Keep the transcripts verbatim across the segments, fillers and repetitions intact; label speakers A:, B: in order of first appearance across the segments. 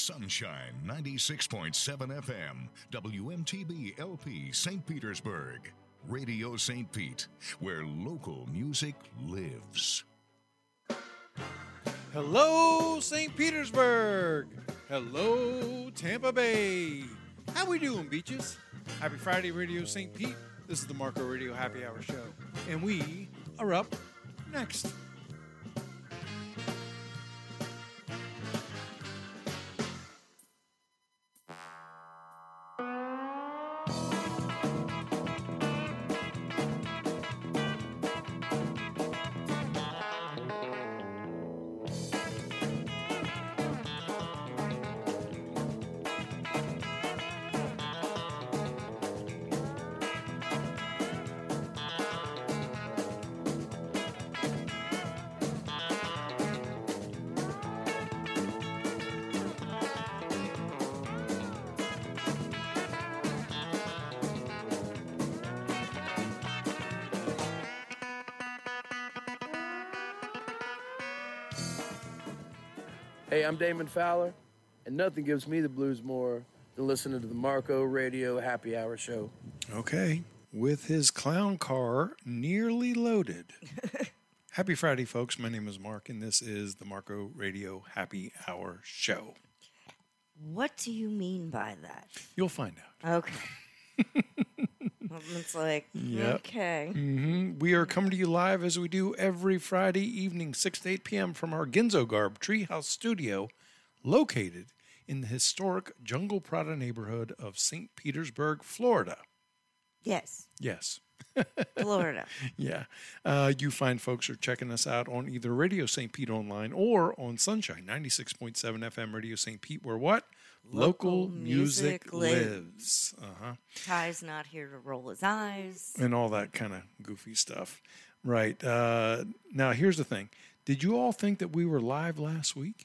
A: Sunshine ninety-six point seven F M, W M T B L P Saint Petersburg. Radio Saint Pete, where local music lives.
B: Hello, Saint Petersburg. Hello, Tampa Bay. How we doing, beaches? Happy Friday, Radio Saint Pete. This is the Marco Radio Happy Hour Show, and we are up next.
C: Hey, I'm Damon Fowler, and nothing gives me the blues more than listening to the Marco Radio Happy Hour Show.
B: Okay, with his clown car nearly loaded. Happy Friday, folks. My name is Mark, and this is the Marco Radio Happy Hour Show.
D: What do you mean by that?
B: You'll find out.
D: Okay. It's like,
B: Yep.
D: okay.
B: Mm-hmm. We are coming to you live as we do every Friday evening, six to eight p.m. from our Ginzo Garb Treehouse studio, located in the historic Jungle Prada neighborhood of Saint Petersburg, Florida.
D: Yes,
B: Yes.
D: Florida.
B: Yeah. Uh, you find folks are checking us out on either Radio Saint Pete Online or on Sunshine ninety-six point seven F M Radio Saint Pete, where what? Local,
D: Local
B: music,
D: music
B: lives. Uh-huh.
D: Ty's not here to roll his eyes.
B: And all that kind of goofy stuff. Right. Uh, now, here's the thing. Did you all think that we were live last week?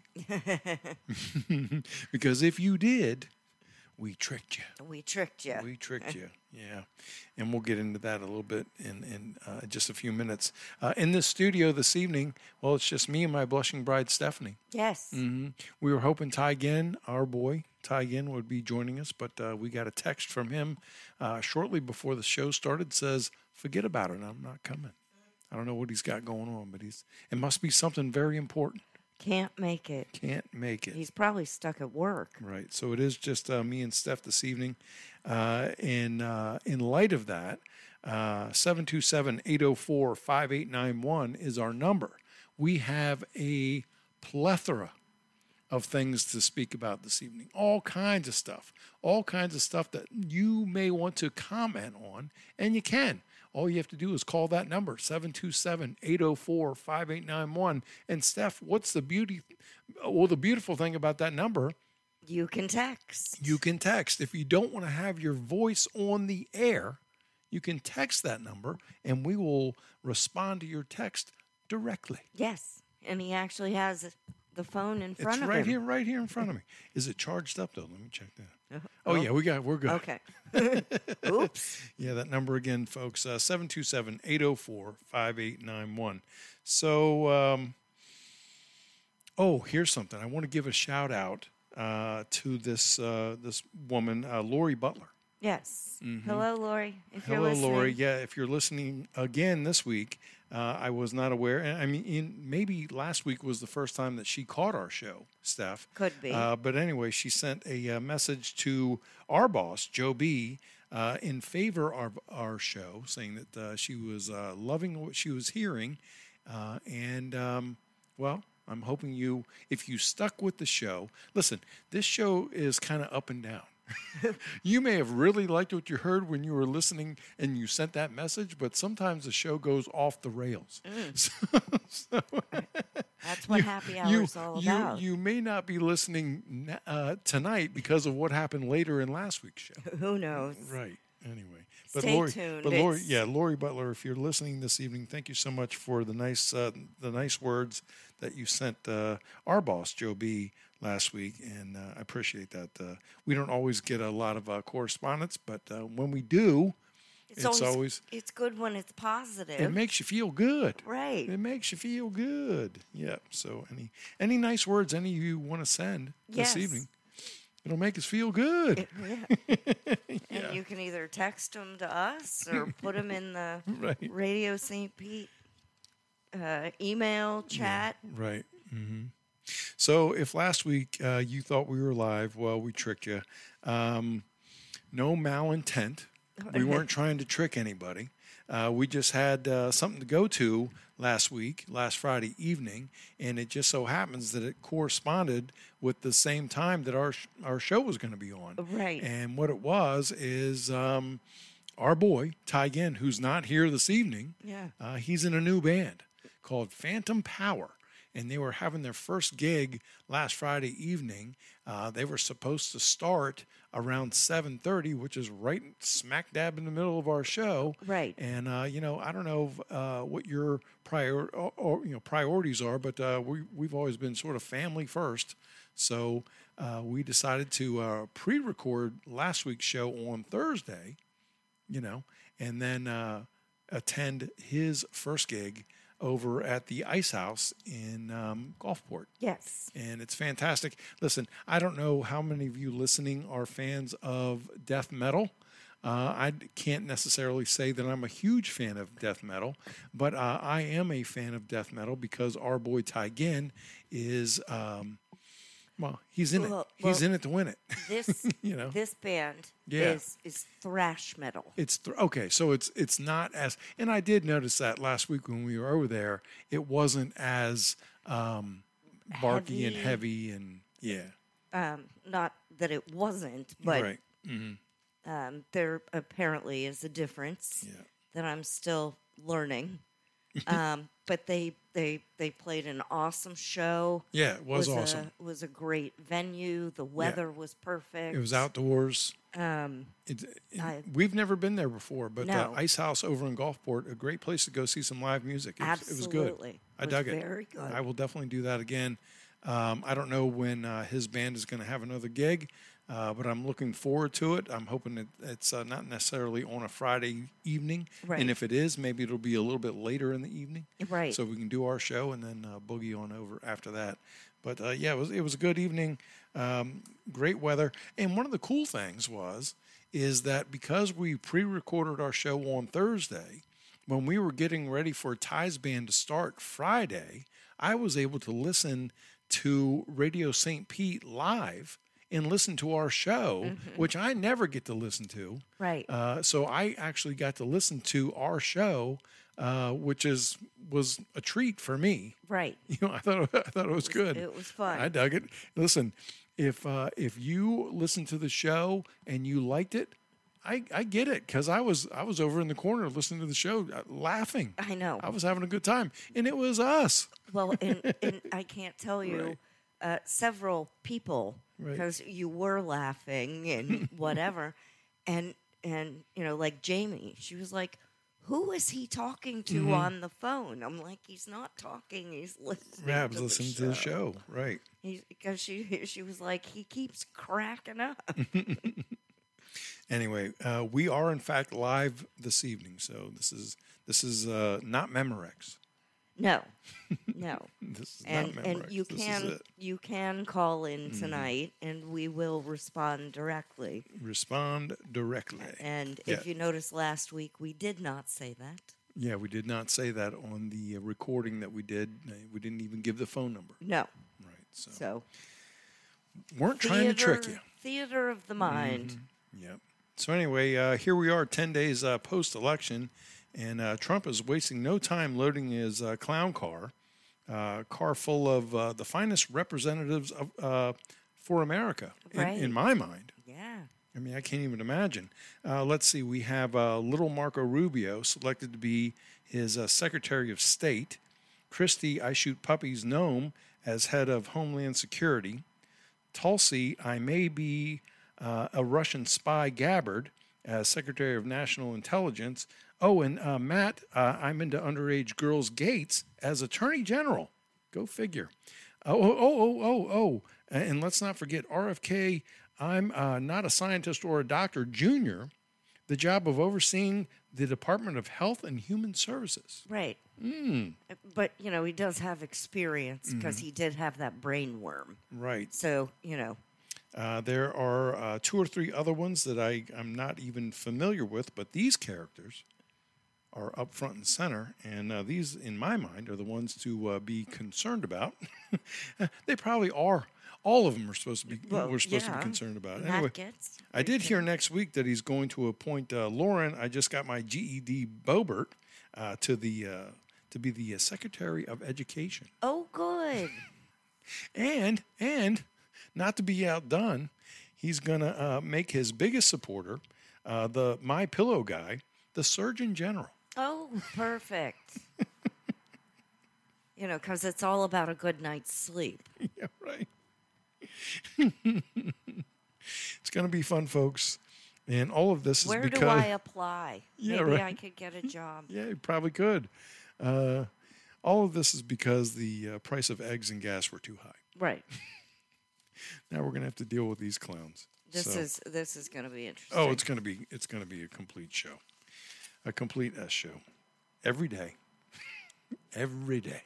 B: Because if you did, we tricked you.
D: We tricked you.
B: We tricked you, yeah. And we'll get into that a little bit in, in uh, just a few minutes. Uh, in this studio this evening, well, it's just me and my blushing bride, Stephanie.
D: Yes.
B: Mm-hmm. We were hoping Ty Ginn, our boy, Ty Ginn, would be joining us, but uh, we got a text from him uh, shortly before the show started, says, forget about it, I'm not coming. I don't know what he's got going on, but he's it must be something very important.
D: Can't make it.
B: Can't make it.
D: He's probably stuck at work.
B: Right. So it is just uh, me and Steph this evening. Uh, and uh, in light of that, uh, seven two seven, eight oh four, five eight nine one is our number. We have a plethora of things to speak about this evening. All kinds of stuff. All kinds of stuff that you may want to comment on, and you can. All you have to do is call that number, seven two seven, eight oh four, five eight nine one. And Steph, what's the beauty? Well, the beautiful thing about that number,
D: You can text.
B: you can text. If you don't want to have your voice on the air, you can text that number, and we will respond to your text directly.
D: Yes. And he actually has the phone in front
B: It's
D: of
B: right
D: him.
B: here, right here in front of me. Is it charged up, though? Let me check that.
D: Uh,
B: Oh, yeah, we got, we're good.
D: Okay. Oops.
B: Yeah, that number again, folks, uh, seven two seven, eight oh four, five eight nine one. So, um, oh, here's something. I want to give a shout out uh, to this uh, this woman, uh, Lori Butler.
D: Yes.
B: Mm-hmm.
D: Hello, Lori. If you're
B: Hello,
D: listening.
B: Lori. Yeah, if you're listening again this week, uh, I was not aware. And I mean, in, maybe last week was the first time that she caught our show, Steph.
D: Could be.
B: Uh, but anyway, she sent a uh, message to our boss, Joe B., uh, in favor of our show, saying that uh, she was uh, loving what she was hearing. Uh, and, um, well, I'm hoping you, if you stuck with the show, listen, this show is kind of up and down. You may have really liked what you heard when you were listening and you sent that message, but sometimes the show goes off the rails.
D: Mm.
B: So, so
D: That's what
B: you-
D: happy hour
B: you,
D: is all
B: you,
D: about.
B: You may not be listening uh, tonight because of what happened later in last week's show.
D: Who knows?
B: Right. Anyway, but
D: Stay
B: Lori,
D: tuned.
B: but Lori,
D: It's-
B: yeah, Lori Butler. If you're listening this evening, thank you so much for the nice, uh, the nice words that you sent uh, our boss Joe B last week, and uh, I appreciate that. Uh, we don't always get a lot of uh, correspondence, but uh, when we do,
D: It's,
B: It's
D: always,
B: always-
D: it's good when it's positive.
B: it makes you feel good.
D: right.
B: It makes you feel good. Yeah. So any any nice words any of you want to send
D: Yes.
B: this evening? It'll make us feel good.
D: Yeah. And you can either text them to us or put them in the
B: Right.
D: Radio Saint Pete uh, email chat.
B: Right. hmm So if last week uh, you thought we were live, well, we tricked you. Um, no malintent. We weren't trying to trick anybody. Uh, we just had uh, something to go to last week, last Friday evening, and it just so happens that it corresponded with the same time that our sh- our show was going to be on.
D: Right.
B: And what it was is um, our boy Ty Ginn, who's not here this evening.
D: Yeah.
B: Uh, he's in a new band called Phantom Power. And they were having their first gig last Friday evening. Uh, they were supposed to start around seven thirty, which is right smack dab in the middle of our show.
D: Right.
B: And uh, you know, I don't know uh, what your prior or, or, you know priorities are, but uh, we we've always been sort of family first. So uh, we decided to uh, pre-record last week's show on Thursday. You know, and then uh, attend his first gig over at the Ice House in um, Gulfport.
D: Yes.
B: And it's fantastic. Listen, I don't know how many of you listening are fans of death metal. Uh, I can't necessarily say that I'm a huge fan of death metal, but uh, I am a fan of death metal because our boy Ty Ginn is, um, well, he's in
D: Well,
B: it. He's
D: well,
B: in it to win it.
D: This
B: You know.
D: this band
B: Yeah.
D: is is thrash metal.
B: It's th- okay, so it's it's not as, and I did notice that last week when we were over there, it wasn't as um, barky and
D: Heavy.
B: heavy and yeah,
D: Um, not that it wasn't, but
B: right,
D: um, there apparently is a difference
B: yeah,
D: that I'm still learning. um, but they they they played an awesome show.
B: yeah, it was,
D: was
B: awesome.
D: A, was a great venue. The weather was perfect.
B: It was outdoors.
D: Um,
B: It, it-
D: I-
B: we've never been there before, but
D: No.
B: the Ice House over in Gulfport, a great place to go see some live music. It, was- it was good.
D: Absolutely.
B: I
D: It was
B: dug it.
D: very good.
B: I will definitely do that again. Um, I don't know when uh, his band is going to have another gig, uh, but I'm looking forward to it. I'm hoping that it's uh, not necessarily on a Friday evening,
D: Right.
B: and if it is, maybe it'll be a little bit later in the evening,
D: Right.
B: so we can do our show and then uh, boogie on over after that. But uh, yeah, it was it was a good evening, um, great weather, and one of the cool things was is that because we pre-recorded our show on Thursday, when we were getting ready for Ty's band to start Friday, I was able to listen to Radio Saint Pete live and listen to our show, which I never get to listen to.
D: Right.
B: Uh, so I actually got to listen to our show, uh, which is was a treat for me.
D: right.
B: You know, I thought I thought it was good.
D: It was fun.
B: I dug it. Listen, if uh, if you listened to the show and you liked it, I, I get it because I was I was over in the corner listening to the show, uh, laughing.
D: I know.
B: I was having a good time, and it was us.
D: Well, and, and I can't tell you,
B: Right.
D: uh, several people,
B: Right.
D: because you were laughing and whatever, and and you know, like Jamie, she was like, "Who is he talking to
B: Mm-hmm.
D: on the phone?" I'm like, "He's not talking. He's listening."
B: Yeah, I was
D: to
B: listening
D: the
B: to the show. Right.
D: He's, because she she was like, "He keeps cracking up."
B: Anyway, uh, we are in fact live this evening, so this is this is uh, not Memorex.
D: No, no.
B: This is
D: and
B: not
D: and
B: Memorex.
D: you
B: This
D: can
B: is it.
D: you can call in tonight, and we will respond directly.
B: Respond directly.
D: And
B: Yeah.
D: if you noticed last week, we did not say that.
B: Yeah, we did not say that on the uh, recording that we did. Uh, We didn't even give the phone number.
D: No.
B: Right. So,
D: So
B: weren't trying to trick you.
D: Theater of the mind.
B: Yep. So anyway, uh, here we are, ten days uh, post-election, and uh, Trump is wasting no time loading his uh, clown car, uh, car full of uh, the finest representatives of uh, for America, in,
D: Right.
B: in my mind.
D: Yeah.
B: I mean, I can't even imagine. Uh, let's see. We have uh, little Marco Rubio selected to be his uh, Secretary of State, Christy I Shoot Puppies Nome as head of Homeland Security, Tulsi I May Be uh, a Russian Spy Gabbard as Secretary of National Intelligence. Oh, and uh, Matt, uh, I'm into underage girls Gates as Attorney General. Go figure. Oh, oh, oh, oh, oh. And let's not forget R F K, I'm uh, not a scientist or a doctor, Junior, the job of overseeing the Department of Health and Human Services.
D: Right.
B: Mm.
D: But, you know, he does have experience because he did have that brain worm.
B: Right.
D: So, you know,
B: Uh, there are uh, two or three other ones that I, I'm not even familiar with, but these characters are up front and center, and uh, these, in my mind, are the ones to uh, be concerned about. They probably are. All of them are supposed to be.
D: Well,
B: we're supposed to
D: yeah.
B: be concerned about.
D: Matt
B: Anyway,
D: Gaetz,
B: I did
D: very
B: hear
D: good.
B: next week that he's going to appoint uh, Lauren. I just got my G E D Bobert uh, to the uh, to be the uh, Secretary of Education,
D: Oh, good.
B: and and not to be outdone, he's gonna uh, make his biggest supporter, uh, the My Pillow guy, the Surgeon General.
D: Oh, perfect. You know, because it's all about a good night's sleep.
B: Yeah, right. It's going to be fun, folks. And all of this is
D: Where
B: because...
D: do I apply?
B: Yeah,
D: Maybe
B: right.
D: I could get a job.
B: Yeah, you probably could. Uh, all of this is because the uh, price of eggs and gas were too high.
D: Right.
B: Now we're going to have to deal with these clowns.
D: This
B: So-
D: is this is going to be interesting.
B: Oh, it's going to be it's going to be a complete show. A complete S show. Every day. Every day.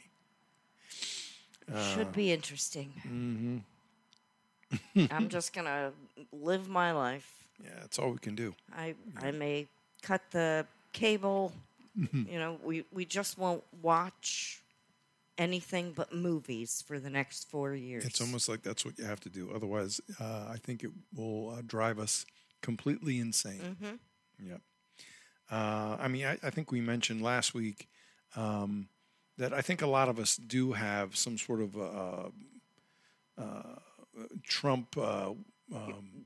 D: should be interesting.
B: Mm-hmm.
D: I'm just going to live my life.
B: Yeah, that's all we can do.
D: I I may cut the cable. You know, we, we just won't watch anything but movies for the next four years.
B: It's almost like that's what you have to do. Otherwise, uh, I think it will uh, drive us completely insane.
D: Mm-hmm.
B: Yep. Uh, I mean, I, I think we mentioned last week um, that I think a lot of us do have some sort of uh, uh, Trump. Uh, um,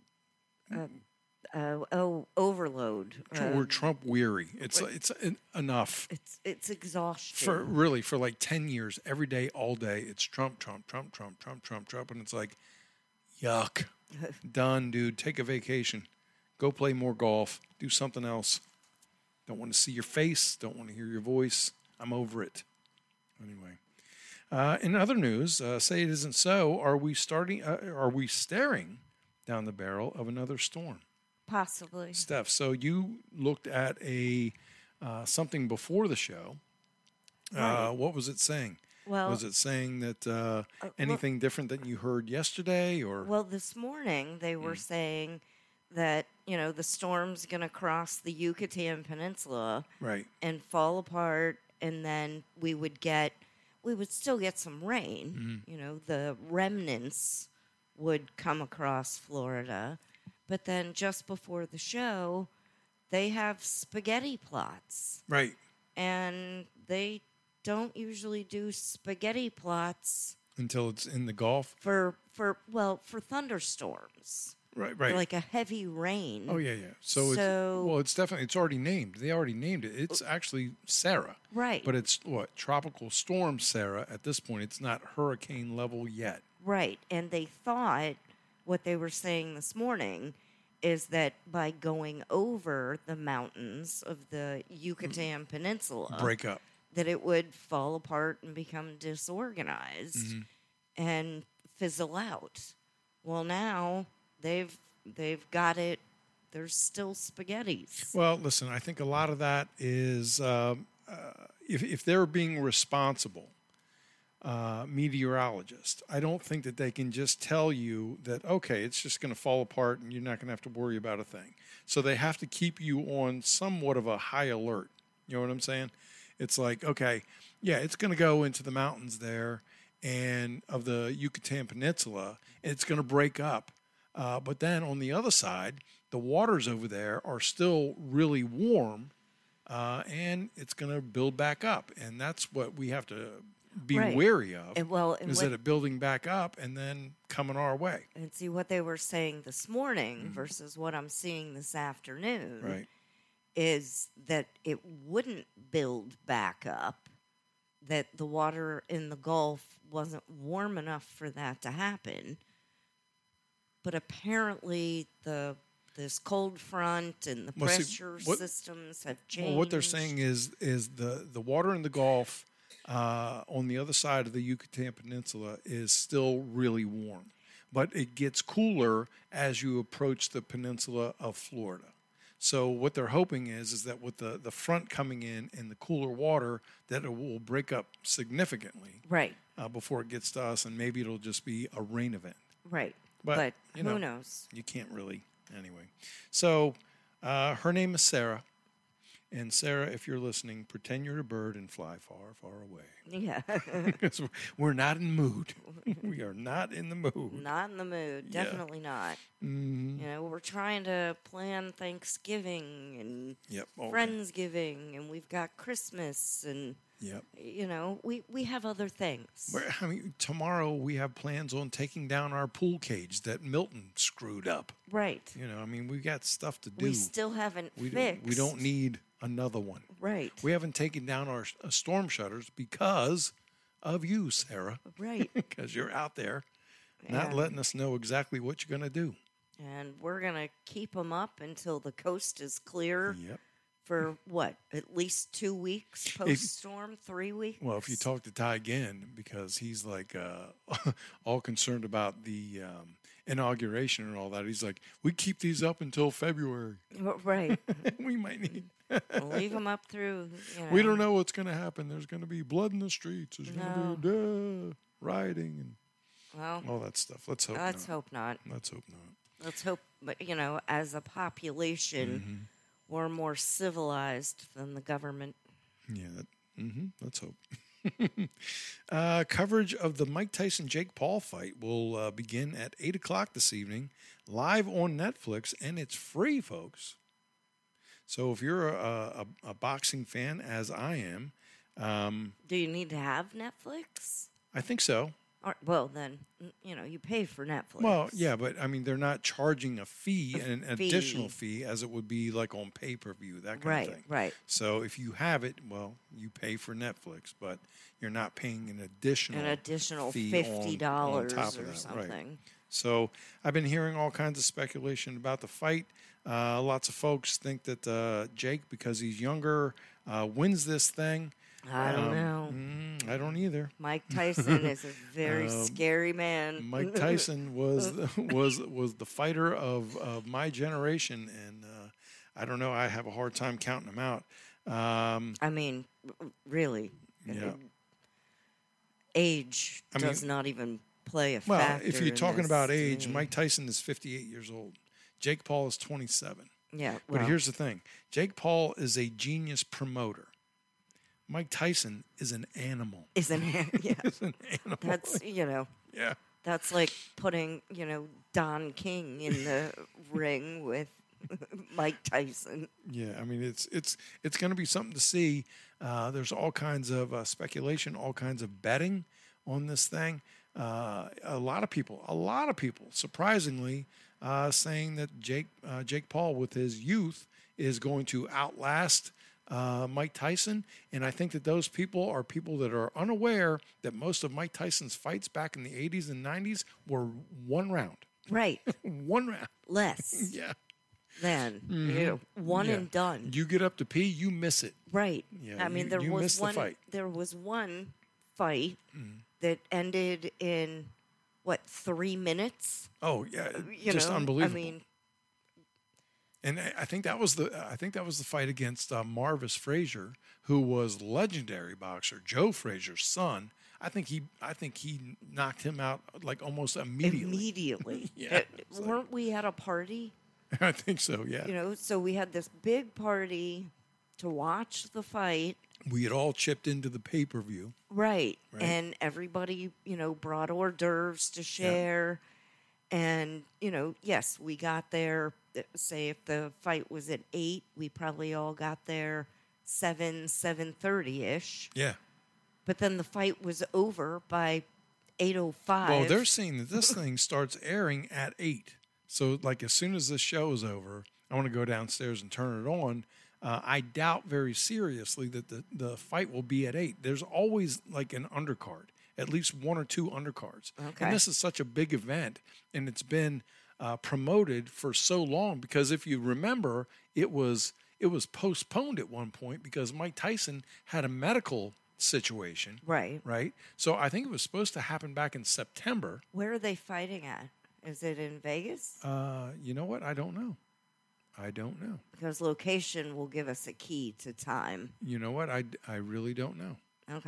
D: Uh, oh, overload. Uh,
B: we're Trump weary. It's it's en- enough.
D: it's it's exhaustion.
B: For really, for like ten years, every day, all day, it's Trump, Trump, Trump, Trump, Trump, Trump, Trump. And it's like, yuck. Done, dude. Take a vacation. Go play more golf. Do something else. Don't want to see your face. Don't want to hear your voice. I'm over it. Anyway. Uh, in other news, uh, say it isn't so. Are we starting, uh, are we staring down the barrel of another storm?
D: Possibly.
B: Steph, so you looked at a uh, something before the show. Uh,
D: Right.
B: what was it saying?
D: Well,
B: was it saying that uh,
D: well-
B: anything different than you heard yesterday, or
D: well, this morning they were saying that, you know, the storm's going to cross the Yucatan Peninsula
B: right?
D: and fall apart, and then we would get, we would still get some rain.
B: Mm-hmm.
D: You know, the remnants would come across Florida. But then just before the show, they have spaghetti plots.
B: Right.
D: And they don't usually do spaghetti plots
B: Until it's in the Gulf.
D: for, for well, for thunderstorms.
B: Right.
D: For
B: Right.
D: like a heavy rain.
B: oh yeah, yeah. So, it's
D: So-
B: well, it's definitely it's already named. They already named it. It's actually Sarah.
D: Right.
B: But it's what tropical storm Sarah at this point. It's not hurricane level yet.
D: Right. And they thought what they were saying this morning is that by going over the mountains of the Yucatan Peninsula,
B: Break up.
D: that it would fall apart and become disorganized
B: Mm-hmm.
D: and fizzle out. Well, now they've they've got it. There's still spaghettis.
B: Well, listen, I think a lot of that is um, uh, if, if they're being responsible uh, meteorologists, I don't think that they can just tell you that, okay, it's just going to fall apart and you're not going to have to worry about a thing. So they have to keep you on somewhat of a high alert. You know what I'm saying? It's like, okay, yeah, it's going to go into the mountains there and of the Yucatan Peninsula, and it's going to break up. Uh, but then on the other side, the waters over there are still really warm, uh, and it's going to build back up. And that's what we have to be
D: Right.
B: wary of,
D: And well, and
B: is
D: what-
B: that it building back up and then coming our way.
D: And see what they were saying this morning versus what I'm seeing this afternoon
B: Right.
D: is that it wouldn't build back up, that the water in the Gulf wasn't warm enough for that to happen. But apparently the this cold front and the
B: Well, see,
D: pressure
B: what-
D: systems have changed.
B: Well, what they're saying is is the, the water in the Gulf uh, on the other side of the Yucatan Peninsula is still really warm, but it gets cooler as you approach the peninsula of Florida. So what they're hoping is is that with the, the front coming in and the cooler water, that it will break up significantly
D: Right,
B: uh, before it gets to us, and maybe it'll just be a rain event.
D: right.
B: But,
D: But
B: you
D: who
B: know,
D: knows?
B: You can't really. Anyway. So uh, her name is Sarah. And Sarah, if you're listening, pretend you're a bird and fly far, far away.
D: Yeah.
B: Because we're not in the mood. We are not in the mood.
D: Not in the mood.
B: Yeah.
D: Definitely not.
B: Mm-hmm.
D: You know, we're trying to plan Thanksgiving and
B: Yep. Okay.
D: Friendsgiving, and we've got Christmas, and
B: Yep.
D: you know, we, we have other things.
B: We're, I mean, tomorrow we have plans on taking down our pool cage that Milton screwed up.
D: Right.
B: You know, I mean, we got stuff to do.
D: We still haven't
B: we
D: fixed.
B: don't, we don't need another one.
D: Right.
B: We haven't taken down our uh, storm shutters because of you, Sarah.
D: Right.
B: Because you're out there not
D: And-
B: letting us know exactly what you're going to do.
D: And we're going to keep them up until the coast is clear
B: Yep.
D: for what? At least two weeks post storm? Three weeks?
B: Well, if you talk to Ty again, because he's like uh, all concerned about the um, inauguration and all that, he's like, we keep these up until February.
D: Right.
B: We might need.
D: We'll leave them up through. You know.
B: We don't know what's going to happen. There's going to be blood in the streets. There's
D: No.
B: going to be duh, rioting and
D: Well,
B: all that stuff. Let's hope
D: let's
B: not.
D: hope not.
B: Let's hope not.
D: Let's hope, but you know, as a population,
B: Mm-hmm.
D: we're more civilized than the government.
B: Yeah, that, mm-hmm, let's hope. uh, coverage of the Mike Tyson Jake Paul fight will uh, begin at eight o'clock this evening, live on Netflix, and it's free, folks. So if you're a, a, a boxing fan, as I am, um,
D: Do you need to have Netflix?
B: I think so.
D: Or, well, then, mm, you know, you pay for Netflix.
B: Well, yeah, but I mean, they're not charging a fee,
D: A
B: an
D: fee.
B: additional fee, as it would be like on pay per view, that kind
D: Right,
B: of thing.
D: right.
B: So if you have it, well, you pay for Netflix, but you're not paying an additional
D: An additional
B: fee
D: fifty dollars
B: on, on top
D: or
B: of that,
D: something.
B: Right. So I've been hearing all kinds of speculation about the fight. Uh, lots of folks think that uh, Jake, because he's younger, uh, wins this thing.
D: I don't
B: Um,
D: know.
B: Mm, I don't either.
D: Mike Tyson is a very
B: Um,
D: scary man.
B: Mike Tyson was was was the fighter of, of my generation, and uh, I don't know. I have a hard time counting him out. Um,
D: I mean, really.
B: Yeah.
D: Age
B: I mean-
D: does not even play a
B: well,
D: factor.
B: if you're
D: in
B: talking
D: this
B: about
D: to
B: age,
D: me.
B: Mike Tyson is fifty-eight years old. Jake Paul is twenty-seven.
D: Yeah,
B: But
D: well,
B: here's the thing: Jake Paul is a genius promoter. Mike Tyson is an animal.
D: isn't it? Yeah,
B: Is an animal.
D: that's you know,
B: yeah.
D: that's like putting you know Don King in the ring with Mike Tyson.
B: Yeah, I mean it's it's it's going to be something to see. Uh, there's all kinds of uh, speculation, all kinds of betting on this thing. Uh, a lot of people, a lot of people, surprisingly, uh, saying that Jake uh, Jake Paul, with his youth, is going to outlast uh, Mike Tyson. And I think that those people are people that are unaware that most of Mike Tyson's fights back in the eighties and nineties were one round,
D: Right,
B: one round.
D: less
B: Yeah.
D: than you know, one
B: Yeah.
D: and done.
B: You get up to pee, you miss it.
D: Right.
B: Yeah,
D: I mean,
B: you-
D: there
B: you
D: was
B: missed the
D: one.
B: fight.
D: There was one fight
B: Mm-hmm.
D: that ended in what three minutes?
B: Oh yeah,
D: You
B: just
D: know,
B: unbelievable.
D: I mean,
B: And I I think that was the I think that was the fight against uh, Marvis Frazier, who was legendary boxer, Joe Frazier's son. I think he I think he knocked him out like almost immediately.
D: immediately.
B: Yeah,
D: Uh,
B: it's like-
D: weren't we at a party?
B: I think so. Yeah,
D: You know, so we had this big party to watch the fight.
B: we had all chipped into the pay per view.
D: Right.
B: Right.
D: And everybody, you know, brought hors d'oeuvres to share. And, you know, yes, we got there. uh, Say if the fight was at eight, we probably all got there seven, seven thirty ish.
B: Yeah.
D: But then the fight was over by eight oh five.
B: Well, they're saying that this thing starts airing at eight. So, like, as soon as this show is over, I want to go downstairs and turn it on. Uh, I doubt very seriously that the, the fight will be at eight. There's always like an undercard, at least one or two undercards.
D: Okay.
B: And this is such a big event, and it's been uh, promoted for so long because if you remember, it was it was postponed at one point because Mike Tyson had a medical situation.
D: Right.
B: Right. So I think it was supposed to happen back in September.
D: Where are they fighting at? Is it in Vegas?
B: Uh, you know what? I don't know. I don't know.
D: Because location will give us a key to time.
B: You know what? I, I really don't know.
D: Okay.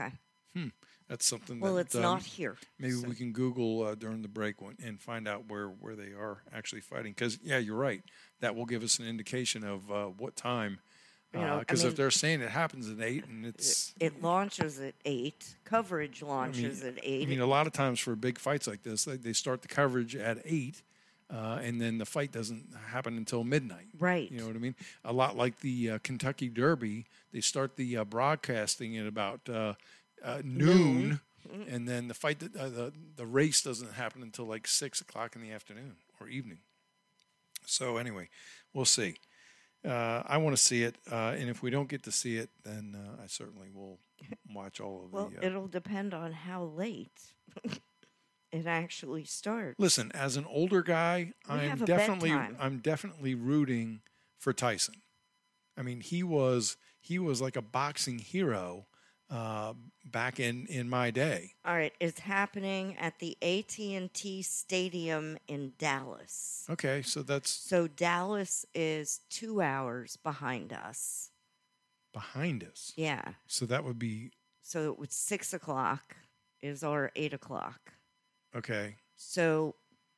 B: That's something
D: Well,
B: that
D: it's
B: um,
D: not here.
B: maybe
D: so-
B: we can Google uh, during the break when, and find out where, where they are actually fighting. Because, yeah, you're right. That will give us an indication of uh, what time.
D: You know, I
B: Because
D: mean-
B: if they're saying it happens at eight and it's.
D: It launches at eight. Coverage launches at eight.
B: I mean, a lot of times for big fights like this, they, they start the coverage at eight, uh, and then the fight doesn't happen until midnight.
D: Right.
B: You know what I mean? A lot like the uh, Kentucky Derby, they start the uh, broadcasting at about uh, uh, noon, and then the fight, uh, the the race doesn't happen until like six o'clock in the afternoon or evening. So anyway, we'll see. Uh, I want to see it, uh, and if we don't get to see it, then uh, I certainly will watch all of
D: well,
B: the. Uh,
D: it'll depend on how late it actually starts.
B: Listen, as an older guy,
D: We
B: I'm
D: have a
B: definitely
D: bedtime.
B: I'm definitely rooting for Tyson. I mean, he was he was like a boxing hero uh, back in, in my day.
D: All right, it's happening at the A T and T Stadium in Dallas.
B: Okay, so that's
D: So Dallas is two hours behind us.
B: behind us.
D: Yeah.
B: So that would be
D: So it was six o'clock is our eight o'clock.
B: okay.
D: So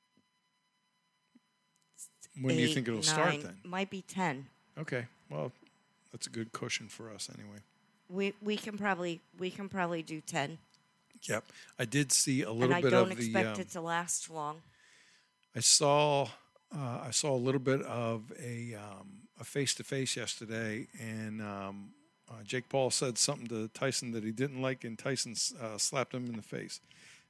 B: When do you
D: eight,
B: think it'll
D: nine,
B: start then?
D: Might be ten.
B: Okay, well, that's a good cushion for us anyway.
D: We we can probably we can probably do ten.
B: Yep, I did see a
D: And
B: little
D: I
B: bit
D: don't
B: of the.
D: expect
B: um,
D: it to last long.
B: I saw uh, I saw a little bit of a um, a face to face yesterday, and um, uh, Jake Paul said something to Tyson that he didn't like, and Tyson uh, slapped him in the face.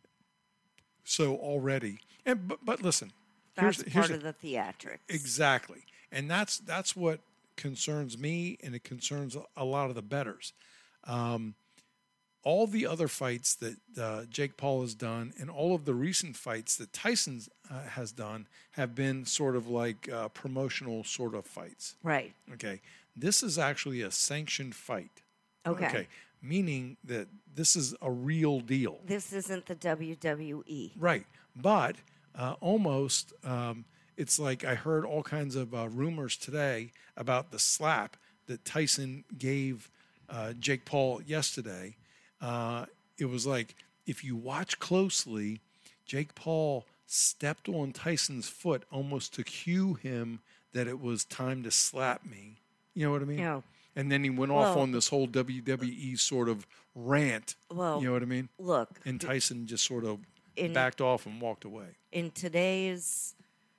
B: So already, and but, but listen,
D: That's
B: here's,
D: part
B: here's
D: of the theatrics.
B: exactly, and that's that's what concerns me, and it concerns a lot of the bettors. Um, all the other fights that uh, Jake Paul has done and all of the recent fights that Tyson uh, has done have been sort of like uh, promotional sort of fights.
D: Right.
B: Okay. This is actually a sanctioned fight.
D: Okay.
B: Meaning that this is a real deal.
D: This isn't the W W E.
B: Right. But uh, almost, um, it's like I heard all kinds of uh, rumors today about the slap that Tyson gave uh, Jake Paul yesterday. Uh, it was like, if you watch closely, Jake Paul stepped on Tyson's foot almost to cue him that it was time to slap me. You know what I mean?
D: Yeah.
B: And then he went off
D: Well-
B: on this whole W W E sort of rant.
D: Well,
B: you know what I mean?
D: Look,
B: And Tyson just sort of
D: In-
B: backed off and walked away.
D: in today's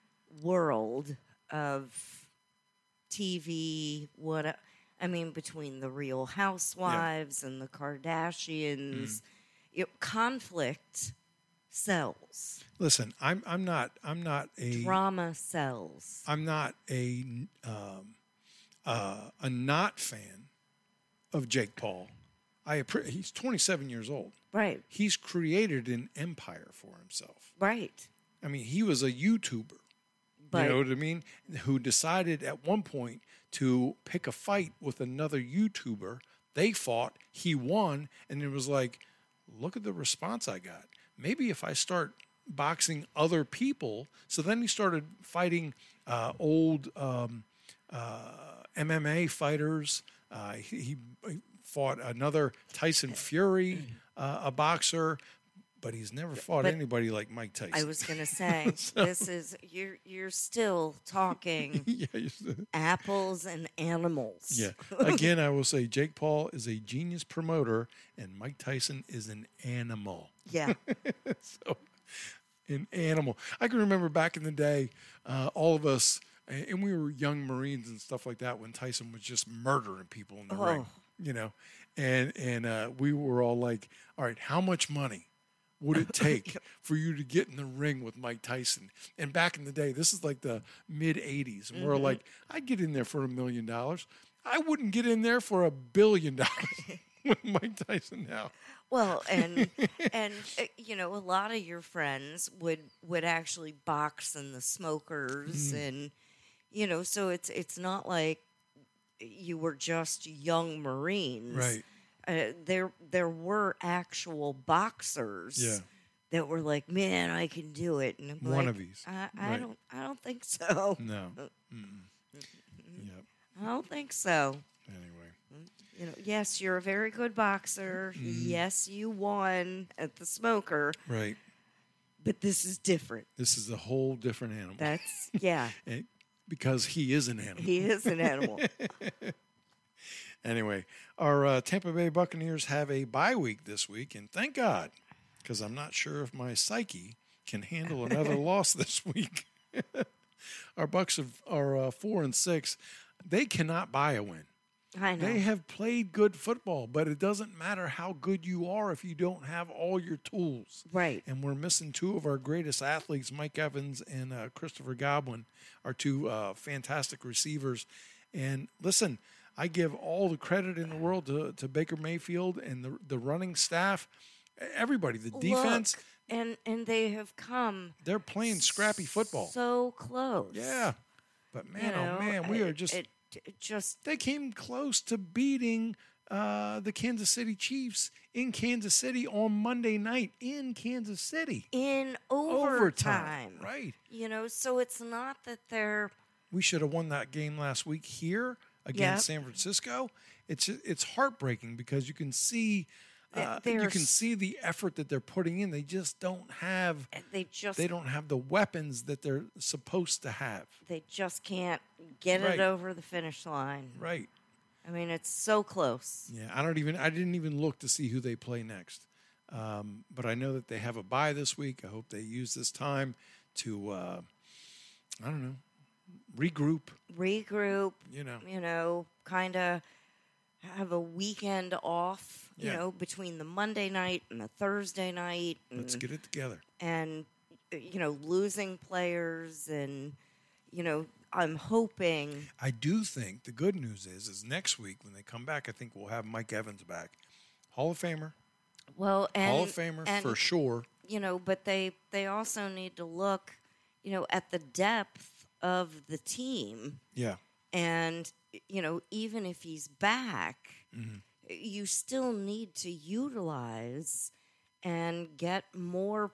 D: world of T V, what I mean, between the Real Housewives and the Kardashians,
B: Mm.
D: it, conflict sells.
B: Listen, I'm I'm not I'm not a
D: Drama sells.
B: I'm not a um, uh, a not fan of Jake Paul. I appre- he's twenty-seven years old.
D: Right.
B: He's created an empire for himself.
D: Right.
B: I mean, he was a YouTuber.
D: But
B: You know what I mean? Who decided at one point to pick a fight with another YouTuber. They fought, he won, and it was like, look at the response I got. Maybe if I start boxing other people. So then he started fighting uh, old um, uh, M M A fighters. Uh, he, he fought another Tyson Fury, uh, a boxer. But he's never fought
D: But
B: anybody like Mike Tyson.
D: I was going to say, this is you're you're still talking
B: yeah, you-
D: apples and animals.
B: yeah. Again, I will say Jake Paul is a genius promoter, and Mike Tyson is an animal.
D: Yeah.
B: So, an animal. I can remember back in the day, uh, all of us, and we were young Marines and stuff like that, when Tyson was just murdering people in the
D: Oh.
B: ring, you know, and and uh, we were all like, all right, how much money would it take for you to get in the ring with Mike Tyson? And back in the day, this is like the mid eighties, and we're like, I'd get in there for a million dollars. I wouldn't get in there for a billion dollars with Mike Tyson now.
D: Well, and and uh, you know, a lot of your friends would would actually box in the smokers,
B: Mm.
D: and you know, so it's it's not like you were just young Marines,
B: Right.
D: Uh, there there were actual boxers
B: Yeah.
D: that were like, man, I can do it, and I'm like,
B: Wannabes.
D: I, I
B: Right.
D: don't I don't think so.
B: No. Mm-mm. Yep.
D: I don't think so.
B: Anyway.
D: You know, yes, you're a very good boxer.
B: Mm-hmm.
D: Yes, you won at the Smoker,
B: Right.
D: but this is different.
B: This is a whole different animal.
D: That's, yeah,
B: And- because he is an animal.
D: he is an animal.
B: Anyway, our uh, Tampa Bay Buccaneers have a bye week this week, and thank God, because I'm not sure if my psyche can handle another loss this week. Our Bucks have, are uh, four and six. They cannot buy a win.
D: I know.
B: They have played good football, but it doesn't matter how good you are if you don't have all your tools.
D: Right.
B: And we're missing two of our greatest athletes, Mike Evans and uh, Christopher Godwin, are two uh, fantastic receivers. And listen, I give all the credit in the world to, to Baker Mayfield and the the running staff, everybody, the defense.
D: Look, and and they have come
B: They're playing scrappy football.
D: so close.
B: Yeah. But man,
D: You know,
B: oh man, we
D: it-
B: are just.
D: it, it just
B: They came close to beating uh, the Kansas City Chiefs in Kansas City on Monday night in Kansas City.
D: in overtime.
B: Right.
D: You know, so it's not that they're
B: We should have won that game last week here against
D: Yep.
B: San Francisco. It's it's heartbreaking because you can see uh,
D: They're
B: you can
D: s-
B: see the effort that they're putting in. They just don't have
D: they just
B: they don't have the weapons that they're supposed to have.
D: they just can't get
B: Right.
D: it over the finish line.
B: Right.
D: I mean, it's so close.
B: Yeah, I don't even. I didn't even look to see who they play next. Um, but I know that they have a bye this week. I hope they use this time to, uh, I don't know, regroup.
D: Regroup,
B: You know,
D: you know, kind of have a weekend off, you
B: Yeah.
D: know, between the Monday night and the Thursday night. And,
B: let's get it together.
D: and, uh, you know, losing players. And, you know, I'm hoping.
B: I do think the good news is, is next week when they come back, I think we'll have Mike Evans back, Hall of Famer,
D: Well, and,
B: Hall of Famer
D: and,
B: for sure.
D: you know, but they they also need to look, you know, at the depth of the team,
B: Yeah,
D: and you know, even if he's back,
B: Mm-hmm.
D: you still need to utilize and get more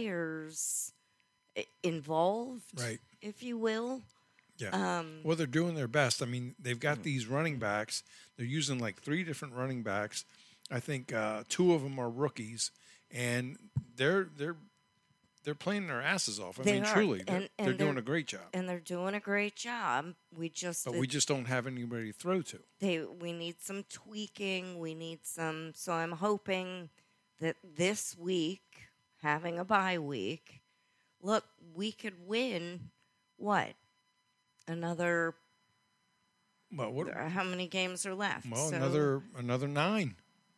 D: players i- involved,
B: Right.
D: if you will.
B: yeah.
D: Um,
B: Well, they're doing their best. I mean, they've got these running backs. They're using like three different running backs. I think uh, two of them are rookies, and they're they're they're playing their asses off. I
D: They
B: mean,
D: are.
B: truly, they're,
D: And- and
B: they're doing
D: they're-
B: a great job.
D: and they're doing a great job. We just
B: But we just don't have anybody to throw to.
D: they we need some tweaking. We need some. So I'm hoping that this week, having a bye week, look, we could win. What? Another?
B: Well, what?
D: How many games are left?
B: Well,
D: So-
B: another another nine.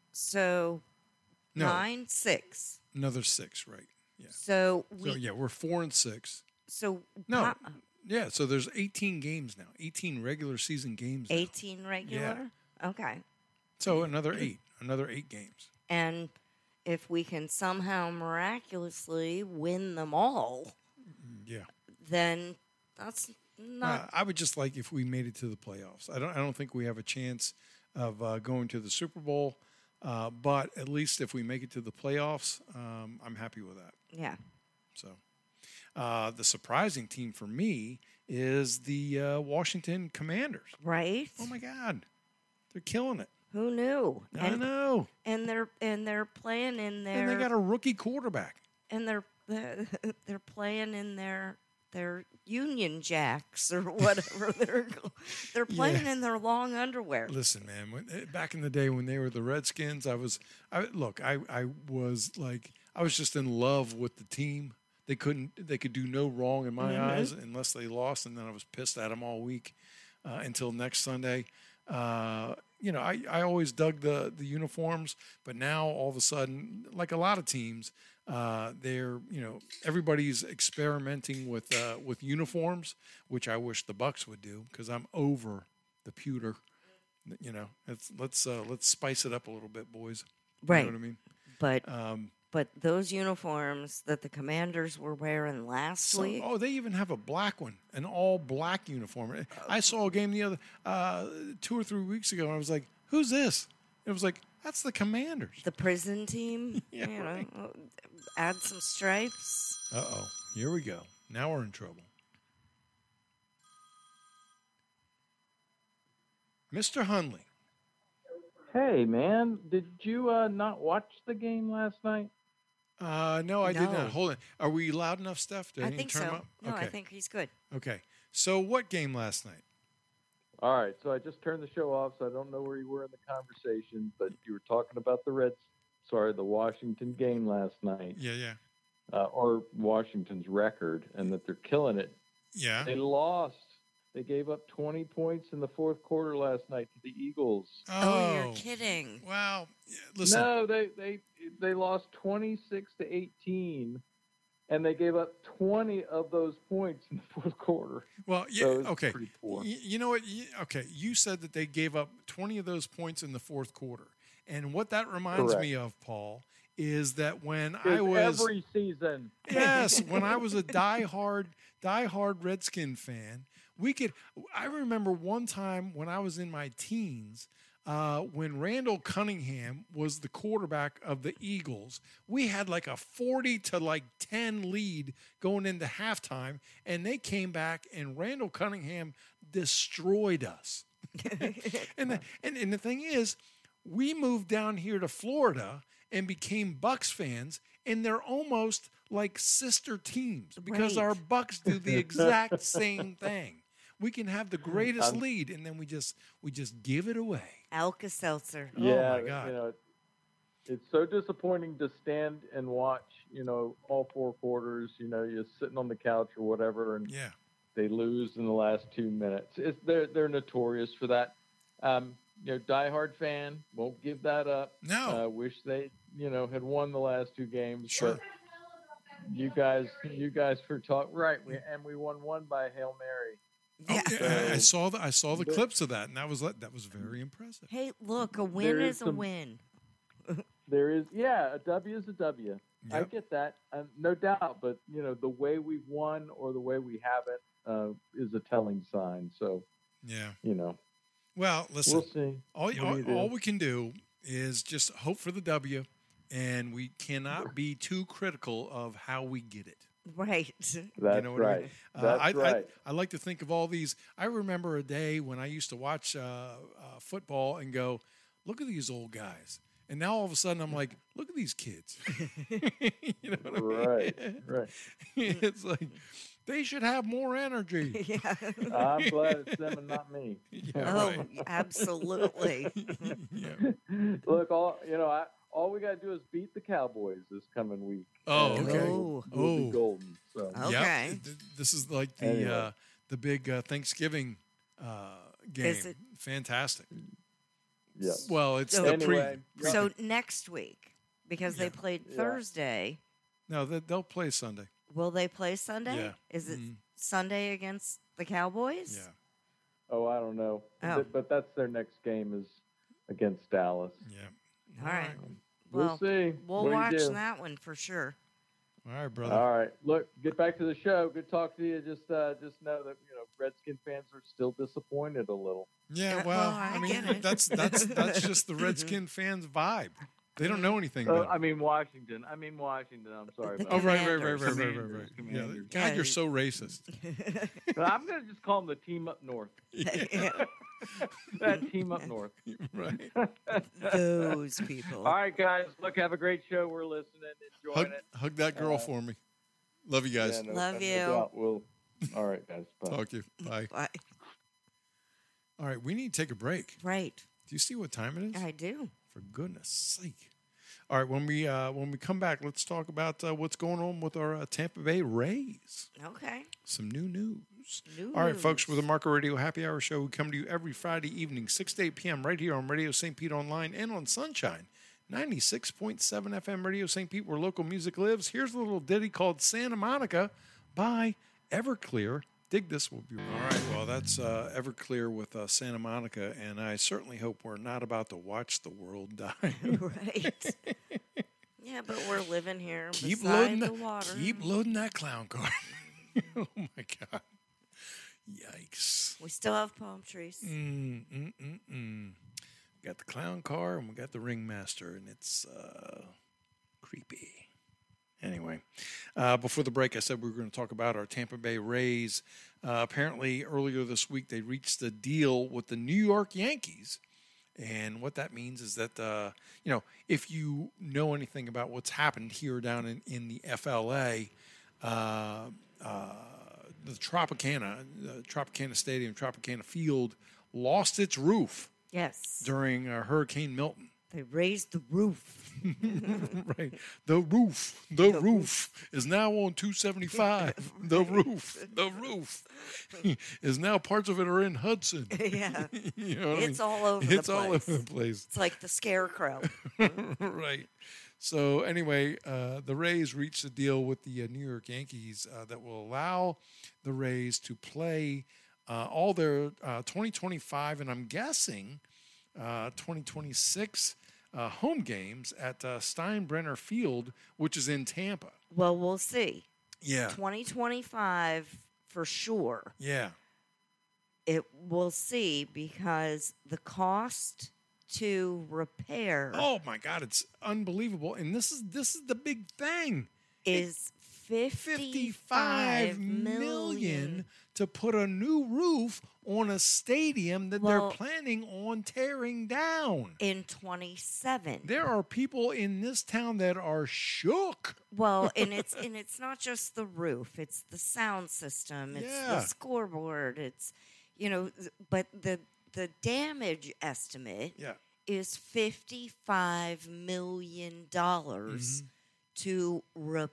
D: So
B: No,
D: nine, six.
B: another six. Right. Yeah.
D: So we.
B: So yeah, we're four and six.
D: So
B: No.
D: po-
B: Yeah. So there's eighteen games now. eighteen regular season games. now.
D: eighteen regular. Okay.
B: So another eight. Another eight games.
D: And if we can somehow miraculously win them all,
B: Yeah.
D: then that's not
B: Uh, I would just like if we made it to the playoffs. I don't. I don't think we have a chance of uh, going to the Super Bowl, uh, but at least if we make it to the playoffs, um, I'm happy with that.
D: yeah.
B: So, uh, the surprising team for me is the uh, Washington Commanders.
D: Right?
B: Oh my God, they're killing it.
D: Who knew?
B: I
D: And
B: know,
D: and they're and they're playing in their
B: and they got a rookie quarterback.
D: and they're they're, they're playing in their their Union Jacks or whatever they're they're playing
B: Yeah.
D: in their long underwear.
B: Listen, man. When, eh, back in the day when they were the Redskins, I was. I look. I I was like. I was just in love with the team. They couldn't. They could do no wrong in my
D: Mhm.
B: eyes unless they lost, and then I was pissed at them all week uh, until next Sunday. Uh, you know, I, I always dug the the uniforms, but now all of a sudden, like a lot of teams, uh, they're you know everybody's experimenting with uh, with uniforms, which I wish the Bucks would do because I'm over the pewter. You know, it's, let's uh, let's spice it up a little bit, boys.
D: Right.
B: You know what I mean?
D: But
B: Um,
D: but those uniforms that the Commanders were wearing last
B: So-
D: week.
B: oh, they even have a black one, an all black uniform. I saw a game the other uh, two or three weeks ago, and I was like, "Who's this?" It was like, "That's the Commanders."
D: The prison team,
B: Yeah,
D: you know,
B: right.
D: add some stripes.
B: Uh oh, here we go. Now we're in trouble. Mister Hundley,
E: Hey, man, did you uh, not watch the game last night?
B: Uh, no, I did
D: No.
B: not. Hold on. Are we loud enough, Steph? Do
D: I
B: need to
D: think
B: turn 'em
D: so.
B: up?
D: No,
B: okay.
D: I think he's good.
B: Okay. So, what game last night?
E: All right, so I just turned the show off, so I don't know where you were in the conversation, but you were talking about the Reds, sorry, the Washington game last night,
B: Yeah, yeah,
E: uh, or Washington's record, and that they're killing it.
B: yeah.
E: They lost. They gave up twenty points in the fourth quarter last night to the Eagles.
D: Oh, you're kidding.
B: Wow. Yeah, listen.
E: No, they they they lost twenty-six to eighteen, and they gave up twenty of those points in the fourth quarter.
B: Well, yeah,
E: So it's
B: okay.
E: pretty poor.
B: Y- You know what? Y- Okay, you said that they gave up twenty of those points in the fourth quarter. And what that reminds
E: Correct.
B: me of, Paul, is that when
E: It's
B: I was
E: every season.
B: yes, when I was a diehard diehard Redskin fan, we could I remember one time when I was in my teens, uh, when Randall Cunningham was the quarterback of the Eagles, we had like a forty to like ten lead going into halftime, and they came back and Randall Cunningham destroyed us. and, the, and and the thing is, we moved down here to Florida and became Bucks fans, and they're almost like sister teams because
D: Right.
B: our Bucks do the exact same thing. We can have the greatest
E: Um,
B: lead, and then we just we just give it away.
D: Alka-Seltzer.
B: Oh,
E: Yeah,
B: my God.
E: you know, it's so disappointing to stand and watch, you know, all four quarters. You know, you're sitting on the couch or whatever, and
B: Yeah,
E: they lose in the last two minutes. It's, they're they're notorious for that. Um, you know, diehard fan won't give that up.
B: No.
E: uh, wish they, you know, had won the last two games.
B: Sure.
E: But you guys, you guys were talking right, we, and we won one by Hail Mary.
B: Oh,
D: Yeah.
B: yeah, I, I saw the I saw the
E: But-
B: clips of that, and that was like- that was very impressive.
D: Hey, look, a win
E: There is
D: is a
E: some-
D: win.
E: There is, yeah, a W is a W. I
B: Yep.
E: get that, um, no doubt. But you know, the way we've won or the way we haven't uh, is a telling sign. So
B: Yeah.
E: you know,
B: Well, listen.
E: we'll see.
B: All,
E: What do
B: all,
E: you do?
B: all we can do is just hope for the W, and we cannot be too critical of how we get it.
D: Right.
E: That's
B: you know what I
E: right.
B: mean? Uh,
E: That's
B: I,
E: right.
B: I, I like to think of all these. I remember a day when I used to watch uh, uh, football and go, look at these old guys. And now all of a sudden I'm like, look at these kids. you know what I mean?
E: Right, right.
B: It's like, they should have more energy.
D: Yeah.
E: I'm glad it's them and not me.
B: Yeah,
D: Oh,
B: right.
D: absolutely.
B: Yeah.
E: Look, all you know, I, all we got to do is beat the Cowboys this coming week.
B: Oh,
E: and,
B: okay.
E: uh,
D: Oh.
E: We'll, we'll
B: Oh.
E: be golden. So
D: Oh.
B: Yep.
D: Okay.
B: Th- This is like the
E: Anyway.
B: uh, the big uh, Thanksgiving uh, game.
D: Is it-
B: Fantastic.
E: yeah.
B: Well, it's
D: So-
B: the
E: Anyway,
B: pre.
D: So next week, because
B: Yeah.
D: they played
E: Yeah.
D: Thursday,
B: No, they, they'll play Sunday.
D: will they play Sunday?
B: Yeah.
D: Is it
B: Mhm.
D: Sunday against the Cowboys?
B: Yeah.
E: Oh, I don't know.
D: Oh.
E: But, but that's their next game is against Dallas.
B: Yeah.
D: All right.
E: We'll
D: Well,
E: see.
D: we'll
E: What do you
D: watch
E: do?
D: that one for sure.
B: All right, brother.
E: All right. Look, get back to the show. Good talk to you. Just uh, just know that you know Redskin fans are still disappointed a little.
B: Yeah,
D: Uh,
B: well,
D: well, I
B: I mean,
D: get it.
B: that's that's that's just the Redskin fans' vibe. They don't know anything
E: Uh,
B: about
E: I
B: it.
E: mean Washington. I mean Washington. I'm sorry.
D: The
E: About
B: Oh, right, right, right,
D: Commanders.
B: right, right, right,
E: Commanders,
B: right. Yeah,
E: Commanders.
B: God, you're
D: Yeah.
B: so racist.
E: But I'm gonna just call them the team up north. That team up north.
B: Right.
D: Those people.
E: All right, guys. Look, have a great show. We're listening, enjoying
B: Hug,
E: it.
B: hug that girl
E: Uh,
B: for me. Love you guys.
E: Yeah, no-
D: Love
E: no
D: you.
E: doubt. We'll. All right, guys. Bye.
B: Talk to you. Bye.
D: Bye.
B: All right, we need to take a break.
D: Right.
B: Do you see what time it is?
D: I do.
B: For goodness sake. All right, when we uh, when we come back, let's talk about uh, what's going on with our uh, Tampa Bay Rays.
D: Okay.
B: Some new news.
D: News.
B: All right, folks, with the Marco Radio Happy Hour Show, we come to you every Friday evening, six to eight p.m. right here on Radio Saint Pete Online and on Sunshine, ninety-six point seven F M Radio Saint Pete, where local music lives. Here's a little ditty called Santa Monica by Everclear. Dig this. We'll be right. All right, well, that's uh, Everclear with uh, Santa Monica, and I certainly hope we're not about to watch the world die.
D: Right. Yeah, but we're living here
B: keep
D: beside
B: loading
D: the
B: that,
D: water.
B: keep loading that clown car. Oh my God! Yikes!
D: We still have palm trees.
B: Mm, mm, mm, mm. We got the clown car and we got the ringmaster, and it's uh, creepy. Anyway, uh, before the break, I said we were going to talk about our Tampa Bay Rays. Uh, apparently, earlier this week, they reached a deal with the New York Yankees And what that means is that, uh, you know, if you know anything about what's happened here down in, in the F L A, uh, uh, the Tropicana, the Tropicana Stadium, Tropicana Field lost its roof
D: Yes.
B: during uh, Hurricane Milton.
D: They raised the roof.
B: Right. The roof, the, the roof, roof is now on two seventy-five. The roof, the roof is now, parts of it are in Hudson.
D: Yeah.
B: You know what
D: It's
B: I mean?
D: all over
B: It's
D: the place.
B: all over the place.
D: It's like the scarecrow.
B: Right. So anyway, uh, the Rays reached a deal with the uh, New York Yankees uh, that will allow the Rays to play uh, all their uh, twenty twenty-five and I'm guessing uh, twenty twenty-six uh, home games at uh, Steinbrenner Field, which is in Tampa.
D: Well, we'll see.
B: Yeah.
D: twenty twenty-five for sure.
B: Yeah.
D: It we'll see because the cost to repair
B: Oh my God, it's unbelievable. And this is this is the big thing.
D: is
B: fifty-five
D: fifty-five
B: million
D: million.
B: to put a new roof on a stadium that
D: Well-
B: they're planning on tearing down.
D: in twenty-seven.
B: There are people in this town that are shook.
D: Well, and it's and it's not just the roof; it's the sound system, it's
B: Yeah.
D: the scoreboard, it's you know, th- but the the damage estimate
B: Yeah.
D: is fifty-five million dollars
B: Mm-hmm.
D: to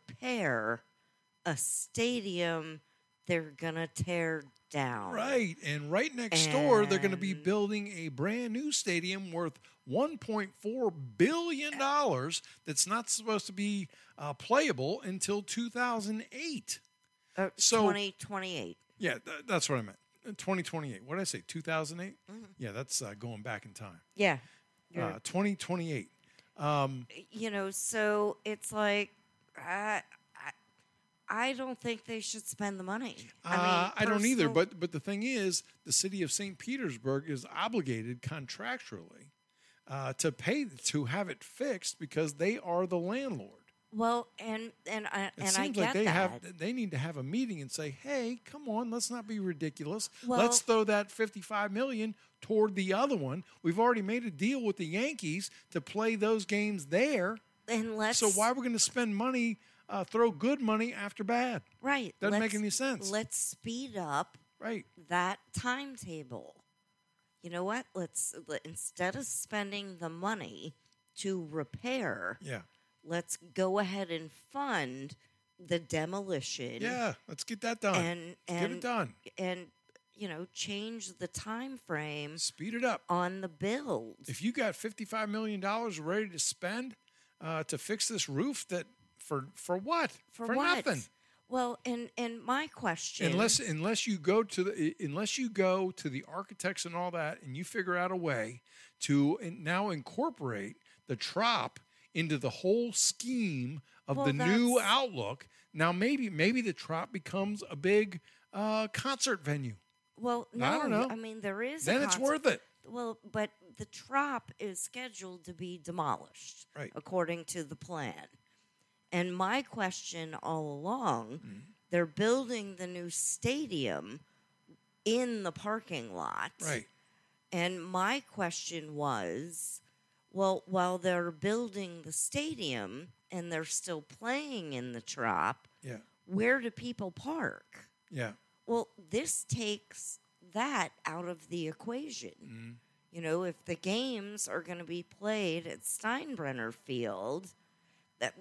D: repair a stadium they're gonna tear down.
B: Right. And right next door, they're going to be
D: And-
B: building a brand new stadium worth one point four billion dollars that's not supposed to be uh, playable until two thousand eight.
D: Uh,
B: So-
D: twenty twenty-eight.
B: Yeah, th- that's what I meant. twenty twenty-eight. What did I say? two thousand eight?
D: Mm-hmm.
B: Yeah, that's uh, going back in time.
D: Yeah. You're-
B: Uh, twenty twenty-eight. Um,
D: you know, so it's like I, I, I don't think they should spend the money. I mean,
B: uh, I don't either.
D: personal-
B: But but the thing is, the city of Saint Petersburg is obligated contractually uh, to pay to have it fixed because they are the landlord.
D: well, and and I
B: It
D: and
B: seems
D: I get
B: like they
D: that.
B: have they need to have a meeting and say, "Hey, come on, let's not be ridiculous.
D: Well-
B: let's throw that fifty-five million toward the other one. We've already made a deal with the Yankees to play those games there.
D: and let's
B: So why we're going to spend money, uh, throw good money after bad?
D: right
B: Doesn't make
D: let's-
B: any sense.
D: Let's speed up
B: Right?
D: that timetable. You know what? Let's let, instead of spending the money to repair,
B: Yeah.
D: let's go ahead and fund the demolition.
B: Yeah. Let's get that done.
D: and
B: Let's
D: and
B: get it done.
D: and you know change the time frame
B: Speed it up.
D: on the build.
B: If you got fifty-five million dollars ready to spend uh, to fix this roof, that for for what?
D: For, what?
B: nothing.
D: Well, and and my question,
B: Unless unless you go to the unless you go to the architects and all that, and you figure out a way to in- now incorporate the Trop into the whole scheme of
D: Well,
B: the new
D: that's-
B: outlook. Now maybe maybe the Trop becomes a big uh, concert venue.
D: well, no,
B: I don't know.
D: I mean there is. a
B: Then it's
D: concept-
B: worth it.
D: Well, but the Trop is scheduled to be demolished,
B: Right.
D: according to the plan. And my question all along,
B: Mm-hmm.
D: they're building the new stadium in the parking lot.
B: Right.
D: And my question was, well, while they're building the stadium and they're still playing in the Trop,
B: Yeah.
D: where do people park?
B: Yeah.
D: Well, this takes that out of the equation.
B: Mm-hmm.
D: You know, if the games are going to be played at Steinbrenner Field, that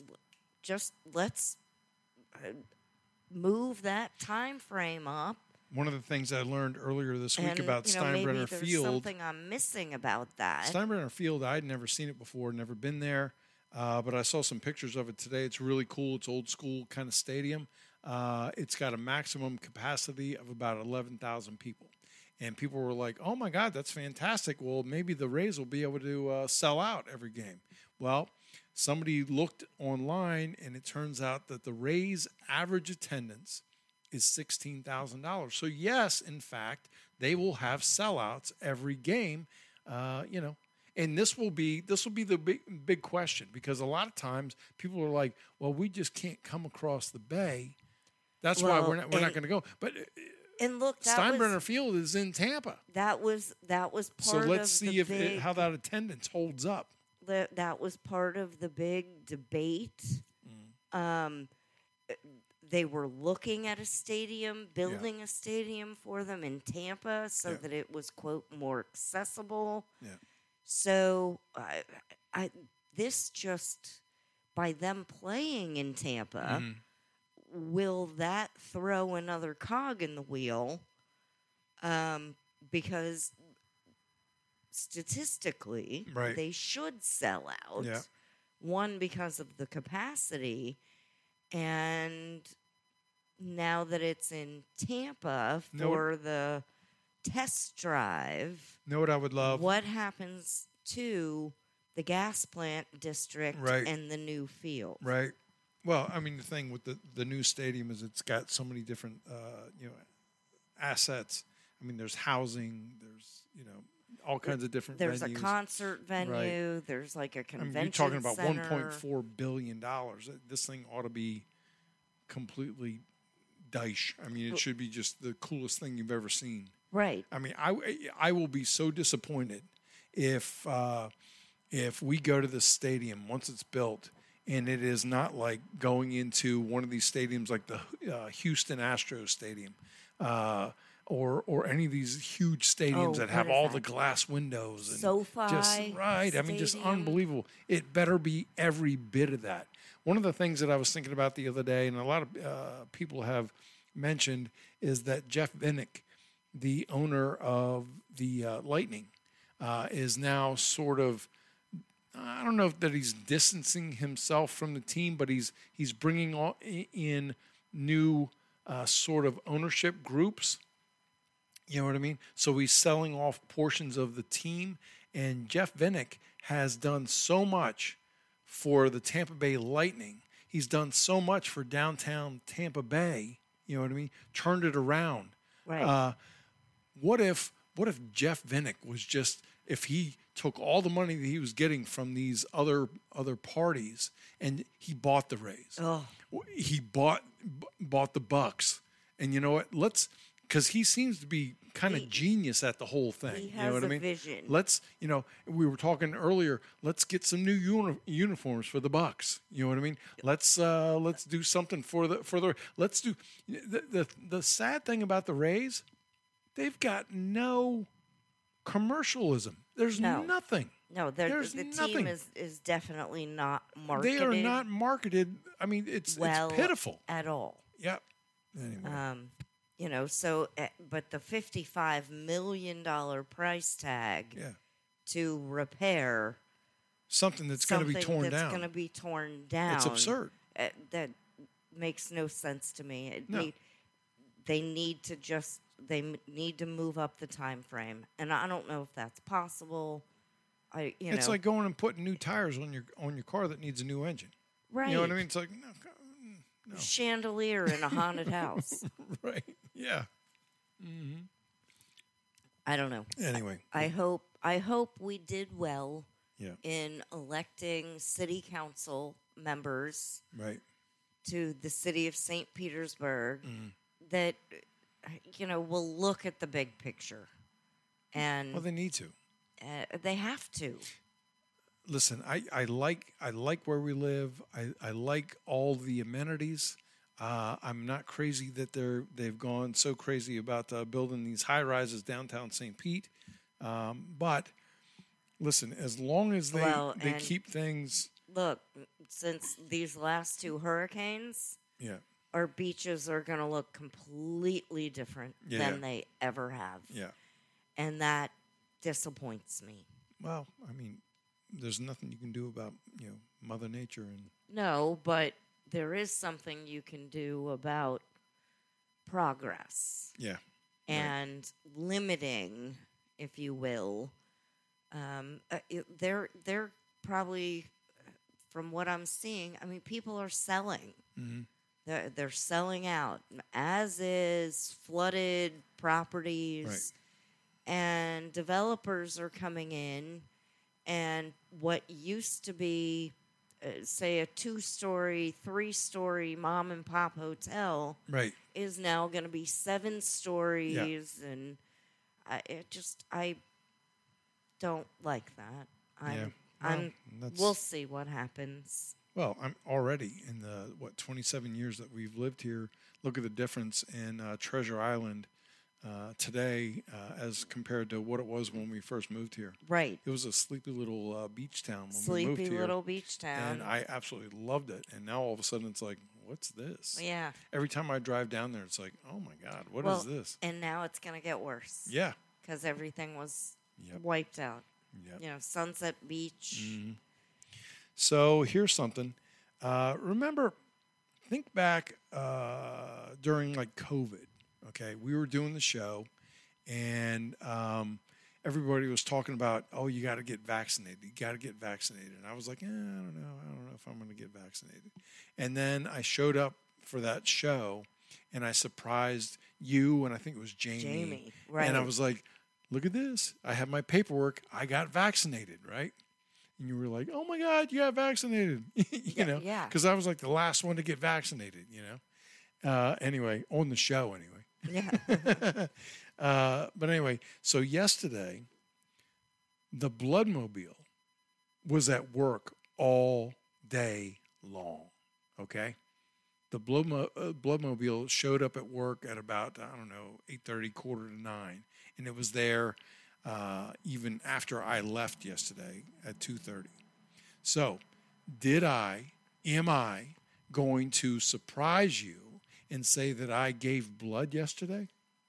D: just let's uh, move that time frame up.
B: One of the things I learned earlier this week
D: And,
B: about
D: you know, maybe
B: Steinbrenner
D: there's
B: Field.
D: something I'm missing about that.
B: Steinbrenner Field, I'd never seen it before, never been there, uh, but I saw some pictures of it today. It's really cool. It's old school kind of stadium. Uh, it's got a maximum capacity of about eleven thousand people. And people were like, oh, my God, that's fantastic. Well, maybe the Rays will be able to uh, sell out every game. Well, somebody looked online, and it turns out that the Rays' average attendance is sixteen thousand dollars. So, yes, in fact, they will have sellouts every game, uh, you know. And this will be this will be the big, big question, because a lot of times people are like, well, we just can't come across the bay. That's why
D: Well,
B: we're not, we're not
D: and-
B: going to go. But
D: and look, that
B: Steinbrenner
D: was,
B: Field is in Tampa.
D: that was that was
B: So
D: part
B: let's
D: of
B: see
D: the
B: if
D: big,
B: it, how that attendance holds up.
D: that that was part of the big debate.
B: Mm.
D: Um, they were looking at a stadium, building yeah. a stadium for them in Tampa, so yeah. that it was quote more accessible.
B: Yeah.
D: So, I, I this just by them playing in Tampa, mm. will that throw another cog in the wheel? Um, because statistically,
B: right.
D: they should sell out.
B: Yeah.
D: One, because of the capacity, and now that it's in Tampa for
B: know,
D: the test drive,
B: know what I would love?
D: What happens to the gas plant district
B: right.
D: and the new field?
B: Right. Well, I mean, the thing with the, the new stadium is it's got so many different, uh, you know, assets. I mean, there's housing, there's, you know, all kinds of different
D: there's
B: venues.
D: There's a concert venue. Right. There's like a convention
B: I mean, you're talking about
D: center.
B: one point four billion dollars. This thing ought to be completely dish. I mean, it should be just the coolest thing you've ever seen.
D: Right.
B: I mean, I, I will be so disappointed if uh, if we go to the stadium once it's built and it is not like going into one of these stadiums like the uh, Houston Astros Stadium. Uh, Or, or any of these huge stadiums
D: oh,
B: that have all
D: that?
B: the glass windows and
D: SoFi
B: just right.
D: Stadium.
B: I mean, just unbelievable. It better be every bit of that. One of the things that I was thinking about the other day, and a lot of uh, people have mentioned, is that Jeff Vinik, the owner of the uh, Lightning, uh, is now sort of. I don't know if that he's distancing himself from the team, but he's he's bringing all in new uh, sort of ownership groups. You know what I mean? So he's selling off portions of the team, and Jeff Vinik has done so much for the Tampa Bay Lightning. He's done so much for downtown Tampa Bay. You know what I mean? Turned it around.
D: Right.
B: Uh, what if what if Jeff Vinik was just if he took all the money that he was getting from these other other parties and he bought the Rays?
D: Oh.
B: He bought b- bought the Bucks, and you know what? Let's. Because he seems to be kind of genius at the whole thing.
D: He has
B: you know what
D: a
B: I mean?
D: vision.
B: Let's, you know, we were talking earlier. Let's get some new uni- uniforms for the Bucks. You know what I mean? Let's uh, let's do something for the for the. Let's do the, the the sad thing about the Rays. They've got no commercialism. There's
D: no.
B: nothing.
D: No,
B: There's
D: the
B: nothing.
D: team is, is definitely not marketed.
B: They are not marketed. I mean, it's
D: well
B: it's pitiful
D: at all.
B: Yep. Anyway.
D: Um, you know, so uh, but the fifty-five million dollar price tag
B: yeah.
D: to repair
B: something that's going to be torn
D: that's
B: down.
D: going to be torn down.
B: It's absurd.
D: Uh, that makes no sense to me. It
B: No.
D: need, they need to just they m- need to move up the time frame, and I don't know if that's possible. I you
B: It's
D: know,
B: like going and putting new tires on your on your car that needs a new engine.
D: right.
B: You know what I mean? It's like no, no.
D: Chandelier in a haunted house.
B: Right? Yeah. Mm-hmm.
D: I don't know.
B: Anyway,
D: I hope I hope we did well
B: yeah.
D: in electing city council members
B: Right.
D: to the city of Saint Petersburg
B: Mm.
D: that you know will look at the big picture, and
B: Well, they need to.
D: uh, they have to.
B: Listen, I, I like I like where we live. I, I like all the amenities. Uh, I'm not crazy that they're they've gone so crazy about uh, building these high rises downtown Saint Pete. Um, but listen, as long as they
D: Well,
B: they
D: and-
B: keep things,
D: Look, since these last two hurricanes,
B: yeah,
D: our beaches are going to look completely different
B: Yeah,
D: than
B: yeah.
D: they ever have,
B: yeah.
D: and that disappoints me.
B: Well, I mean, there's nothing you can do about you know Mother Nature and
D: No, but there is something you can do about progress
B: yeah,
D: and limiting, if you will. Um, uh, it, they're they're probably, from what I'm seeing, I mean, people are selling.
B: mm-hmm.
D: They're they're selling out, as is flooded properties, and developers are coming in, and what used to be say a two-story, three-story mom and pop hotel
B: Right.
D: is now going to be seven stories, and I it just I don't like that. I'm,
B: Yeah. Well,
D: I'm.
B: that's-
D: We'll see what happens.
B: Well, I'm already in the what twenty-seven years that we've lived here. Look at the difference in uh, Treasure Island uh, today uh, as compared to what it was when we first moved here.
D: Right.
B: It was a sleepy little uh, beach town when we moved
D: Sleepy
B: here,
D: little beach town.
B: and I absolutely loved it. And now all of a sudden it's like, what's this?
D: Yeah.
B: Every time I drive down there, it's like, oh my God, what is
D: Well,
B: this?
D: And now it's going to get worse.
B: Yeah.
D: Because everything was
B: Yep.
D: wiped out.
B: Yep.
D: You know, Sunset Beach.
B: Mhm. So here's something. Uh, remember, think back uh, during like COVID. Okay, we were doing the show, and um, everybody was talking about, oh, you got to get vaccinated. You got to get vaccinated. And I was like, eh, I don't know. I don't know if I'm going to get vaccinated. And then I showed up for that show, and I surprised you, and I think it was Jamie.
D: Jamie, right.
B: And I was like, look at this. I have my paperwork. I got vaccinated, right? And you were like, oh my God, you got vaccinated. you
D: Yeah,
B: know?
D: yeah.
B: Because I was like the last one to get vaccinated, you know? Uh, anyway, on the show, anyway.
D: Yeah.
B: uh, but anyway, so yesterday, the Bloodmobile was at work all day long, okay? The Bloodmo- uh, Bloodmobile showed up at work at about, I don't know, eight thirty, quarter to nine. And it was there uh, even after I left yesterday at two thirty. So did I, am I going to surprise you and say that I gave blood yesterday?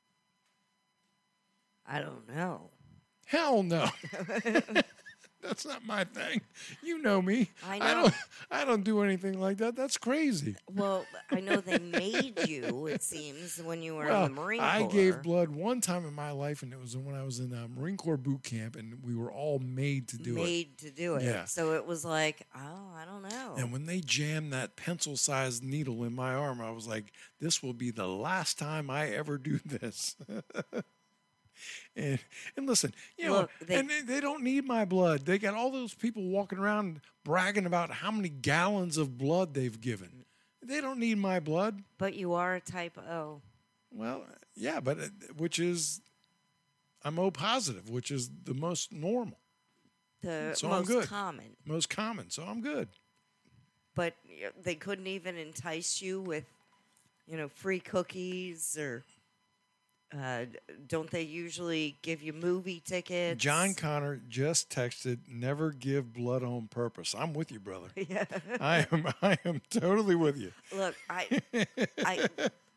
D: I don't know.
B: Hell no. That's not my thing. You know me.
D: I know.
B: I don't, I don't do anything like that. That's crazy.
D: Well, I know they made you, it seems, when you were
B: Well,
D: in the Marine Corps.
B: I gave blood one time in my life, and it was when I was in uh, Marine Corps boot camp, and we were all made to do
D: made
B: it.
D: to do it.
B: Yeah.
D: So it was like, oh, I don't know.
B: And when they jammed that pencil-sized needle in my arm, I was like, this will be the last time I ever do this. And, and listen, you know,
D: Look, they-
B: and they, they don't need my blood. They got all those people walking around bragging about how many gallons of blood they've given. They don't need my blood.
D: But you are a type O.
B: Well, yeah, but uh, which is, I'm O positive, which is the most normal,
D: The
B: So I'm
D: most
B: good.
D: common.
B: most common. So I'm good.
D: But y- they couldn't even entice you with, you know, free cookies or uh, d- don't they usually give you movie tickets?
B: John Connor just texted, "Never give blood on purpose." I'm with you, brother.
D: Yeah.
B: I am. I am totally with you.
D: Look, I, I,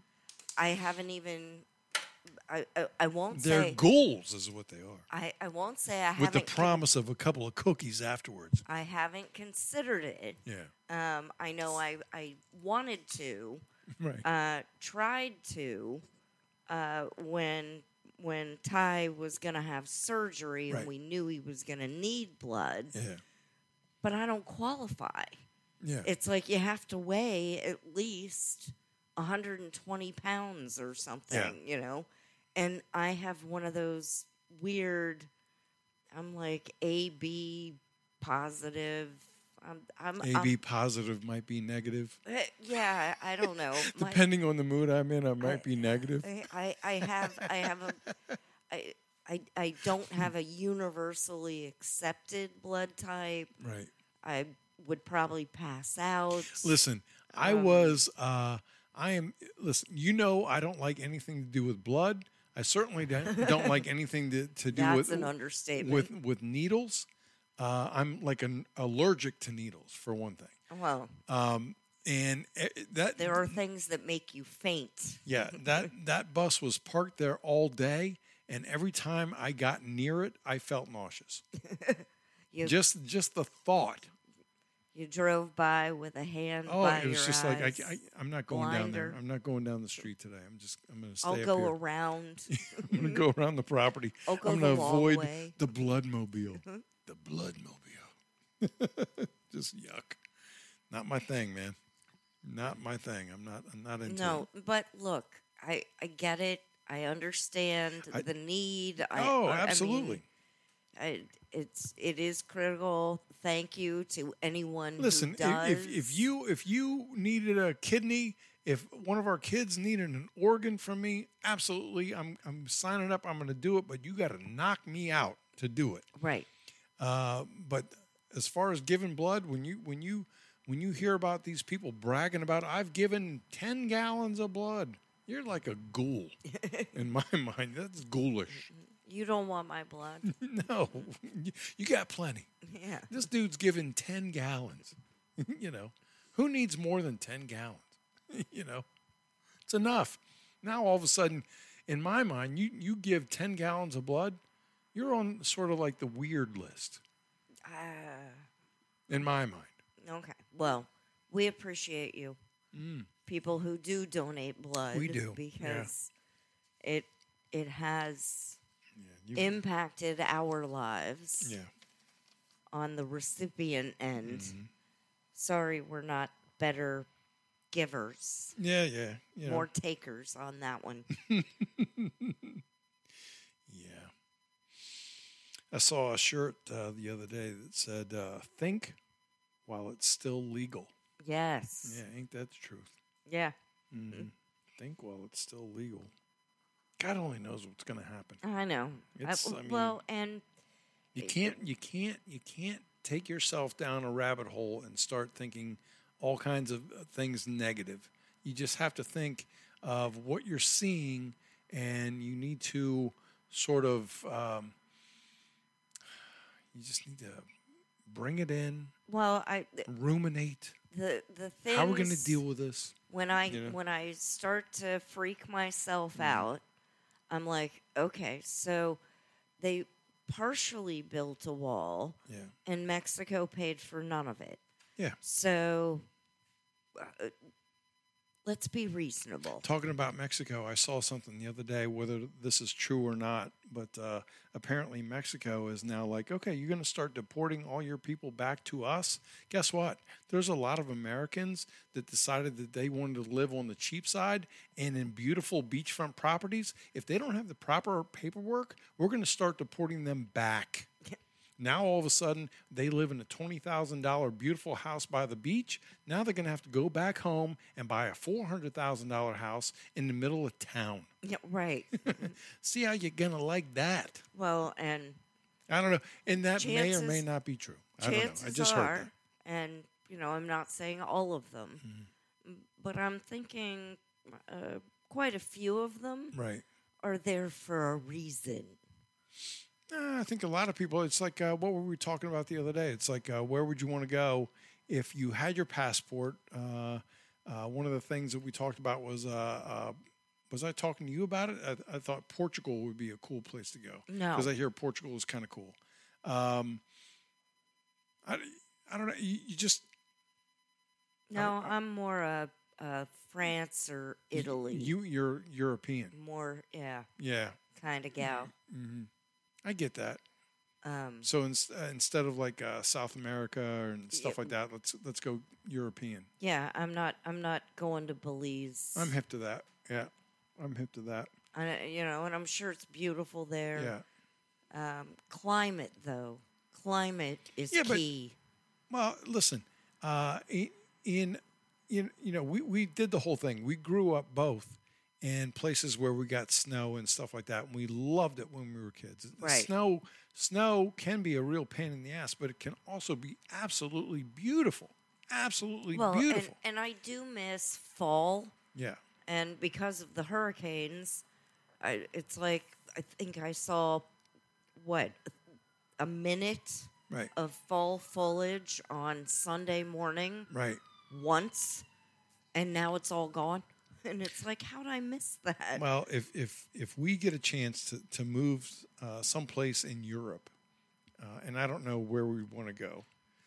D: I haven't even. I, I, I won't
B: They're
D: say.
B: ghouls, is what they are,
D: I, I won't say I
B: with the
D: haven't. con-
B: promise of a couple of cookies afterwards.
D: I haven't considered it.
B: Yeah.
D: Um, I know I I wanted to,
B: Right.
D: uh, tried to, uh, when when Ty was gonna have surgery
B: Right.
D: and we knew he was gonna need blood,
B: yeah.
D: but I don't qualify.
B: Yeah.
D: It's like you have to weigh at least one hundred twenty pounds or something, you know? And I have one of those weird, I'm like A B positive. I'm, I'm,
B: A B positive might be negative.
D: I'm, yeah, I don't know. My-
B: Depending on the mood I'm in, I might be negative.
D: I, I, I have, I have a, I, I, I don't have a universally accepted blood type.
B: Right.
D: I would probably pass out.
B: Listen, I
D: Um,
B: was, uh, I am, listen, you know, I don't like anything to do with blood. I certainly don't, don't like anything to, to do
D: That's
B: with,
D: an understatement.
B: with, with needles. Uh, I'm like an allergic to needles, for one thing.
D: Well,
B: Um, and eh, that,
D: there are things that make you faint.
B: yeah, that, that bus was parked there all day. And every time I got near it, I felt nauseous.
D: You,
B: Just, just the thought.
D: you drove by with a hand
B: Oh,
D: by
B: it was
D: your
B: just
D: eyes.
B: like I, I, I'm not going down there.
D: Blinder.
B: I'm not going down the street today. I'm just I'm going to stay
D: I'll
B: up
D: go
B: here.
D: around.
B: I'm going to go around the property.
D: I'll go
B: I'm
D: the
B: going to
D: long
B: avoid
D: way.
B: the Bloodmobile. the Bloodmobile. Just yuck. Not my thing, man. Not my thing. I'm not. I'm not into
D: No,
B: it.
D: but look, I, I get it. I understand
B: I-
D: the need. I,
B: Oh,
D: I- I mean,
B: absolutely.
D: I, it's it is critical. Thank you to anyone
B: Listen,
D: who does.
B: if, if if you if you needed a kidney, if one of our kids needed an organ from me, absolutely, I'm I'm signing up. I'm going to do it, but you got to knock me out to do it.
D: right.
B: Uh, but as far as giving blood, when you when you when you hear about these people bragging about, I've given ten gallons of blood, you're like a ghoul in my mind. That's ghoulish.
D: You don't want my blood.
B: No, you- you got plenty.
D: Yeah.
B: This dude's giving ten gallons. You know, who needs more than ten gallons? You know, it's enough. Now, all of a sudden, in my mind, you, you give ten gallons of blood, you're on sort of like the weird list,
D: Uh,
B: in my mind.
D: okay. Well, we appreciate you. People who do donate blood.
B: We do, yeah.
D: Because it it has
B: Yeah, you,
D: impacted our lives
B: yeah.
D: on the recipient end.
B: Mm-hmm.
D: Sorry, we're not better givers.
B: Yeah, yeah. You know,
D: More takers on that one.
B: yeah. I saw a shirt uh, the other day that said, uh, think while it's still legal.
D: Yes.
B: Yeah, ain't that the truth?
D: Yeah.
B: Mm-hmm. Think while it's still legal. God only knows what's going to happen.
D: I know.
B: It's-
D: I-
B: I mean-
D: well, and
B: You can't, you can't, you can't take yourself down a rabbit hole and start thinking all kinds of uh, things negative. You just have to think of what you're seeing, and you need to sort of, um, you just need to bring it in,
D: well, I
B: ruminate.
D: the the thing.
B: How are we going to deal with this?
D: when I
B: you know?
D: when I start to freak myself out, I'm like, okay, so they partially built a wall,
B: Yeah,
D: and Mexico paid for none of it.
B: yeah.
D: So uh, let's be reasonable.
B: Talking about Mexico, I saw something the other day, whether this is true or not, but uh, apparently Mexico is now like, okay, you're going to start deporting all your people back to us. Guess what? There's a lot of Americans that decided that they wanted to live on the cheap side and in beautiful beachfront properties. If they don't have the proper paperwork, we're going to start deporting them back. Now, all of a sudden, they live in a twenty thousand dollars beautiful house by the beach. Now they're going to have to go back home and buy a four hundred thousand dollars house in the middle of town.
D: Yeah, right.
B: See how you're going to like that.
D: Well, and
B: I don't know. And that may or may
D: Chances-
B: not be true. I don't know.
D: chances
B: I just
D: are,
B: heard that.
D: and you know, I'm not saying all of them,
B: Mm-hmm.
D: but I'm thinking uh, quite a few of them
B: Right.
D: are there for a reason.
B: Uh, I think a lot of people, it's like, uh, what were we talking about the other day? It's like, uh, where would you want to go if you had your passport? Uh, uh, one of the things that we talked about was, uh, uh, was I talking to you about it? I, I thought Portugal would be a cool place to go.
D: No.
B: Because I hear Portugal is kind of cool. Um, I, I don't know. You, you just,
D: No, I'm more uh, uh, France or Italy.
B: you, you're European.
D: more, yeah,
B: Yeah.
D: kind of gal.
B: I get that.
D: Um,
B: So in, uh, instead of like uh, South America and stuff
D: Yeah.
B: like that, let's let's go European.
D: yeah, I'm not. I'm not going to Belize.
B: I'm hip to that. Yeah, I'm hip to that.
D: I, you know, and I'm sure it's beautiful there.
B: Yeah.
D: Um, climate, though, climate is
B: Yeah, but-
D: key.
B: Well, listen, uh, in, in in you know we we did the whole thing. We grew up both in places where we got snow and stuff like that, and we loved it when we were kids.
D: Right.
B: Snow snow can be a real pain in the ass, but it can also be absolutely beautiful. Absolutely
D: well,
B: beautiful.
D: And, and I do miss fall,
B: Yeah.
D: and because of the hurricanes, I, it's like I think I saw what a minute
B: Right.
D: of fall foliage on Sunday morning
B: Right.
D: once, and now it's all gone. And it's like, how did I miss that?
B: Well, if if if we get a chance to to move uh, someplace in Europe, uh, and I don't know where we want to go,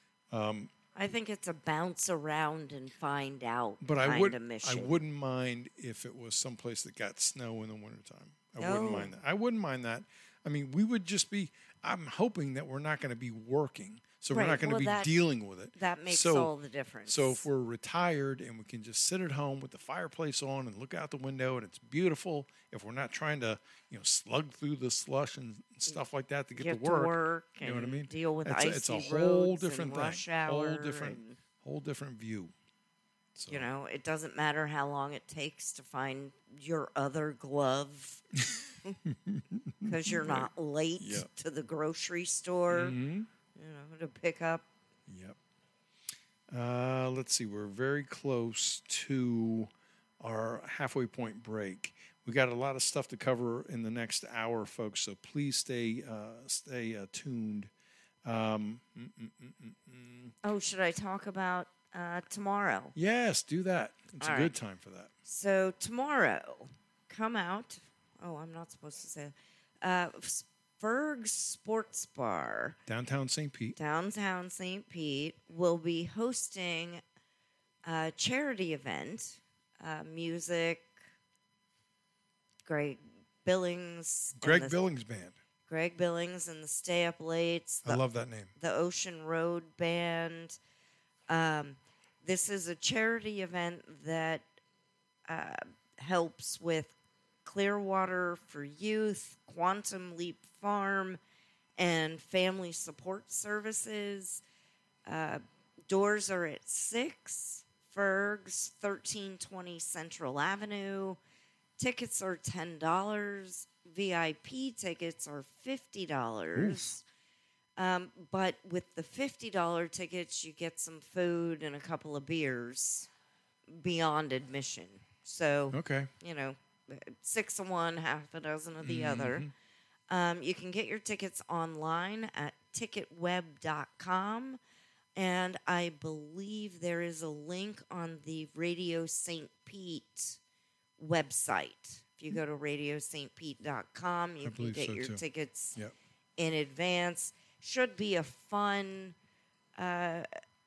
D: I think it's a bounce around and find out
B: but
D: kind
B: I would
D: of mission.
B: I wouldn't mind if it was someplace that got snow in the wintertime. I
D: Oh.
B: wouldn't mind that. I wouldn't mind that. I mean, we would just be, I'm hoping that we're not going to be working. So
D: Right.
B: we're not going to
D: Well,
B: be
D: that-
B: dealing with it.
D: That makes
B: So-
D: all the difference.
B: So if we're retired and we can just sit at home with the fireplace on and look out the window and it's beautiful, if we're not trying to, you know, slug through the slush and stuff like that to get,
D: get
B: to work,
D: to work
B: you know what I
D: and
B: mean?
D: deal with
B: it's,
D: icy
B: a, it's a
D: roads
B: whole different
D: and
B: thing,
D: rush hour.
B: whole different,
D: and,
B: whole different view. So,
D: you know, it doesn't matter how long it takes to find your other glove because you're not late
B: Yeah.
D: to the grocery store,
B: Mhm.
D: you know, to pick up.
B: Yep. Uh, let's see. We're very close to our halfway point break. We got a lot of stuff to cover in the next hour, folks. So please stay uh, stay uh, tuned. Um, mm, mm, mm, mm, mm.
D: Oh, should I talk about uh, tomorrow?
B: Yes, do that. It's
D: All
B: a
D: right.
B: good time for that.
D: So tomorrow, come out. Oh, I'm not supposed to say that. Uh, Ferg's Sports Bar,
B: Downtown Saint Pete.
D: downtown Saint Pete, will be hosting a charity event, uh, music. Greg Billings. and
B: Greg
D: the-
B: Billings Band.
D: Greg Billings and the Stay Up Lates.
B: I
D: The,
B: love that name.
D: the Ocean Road Band. Um, this is a charity event that uh, helps with Clearwater for Youth, Quantum Leap Farm, and Family Support Services. Uh, doors are at six. Ferg's, thirteen twenty Central Avenue. Tickets are ten dollars. V I P tickets are fifty dollars. Um, but with the fifty dollars tickets, you get some food and a couple of beers beyond admission. So,
B: Okay.
D: you know, six of one, half a dozen of the other. Um, you can get your tickets online at ticket web dot com. And I believe there is a link on the Radio Saint Pete website. If you go to radio st pete dot com, you
B: I
D: can
B: believe
D: get
B: so,
D: your
B: too.
D: tickets
B: Yep.
D: in advance. Should be a fun uh,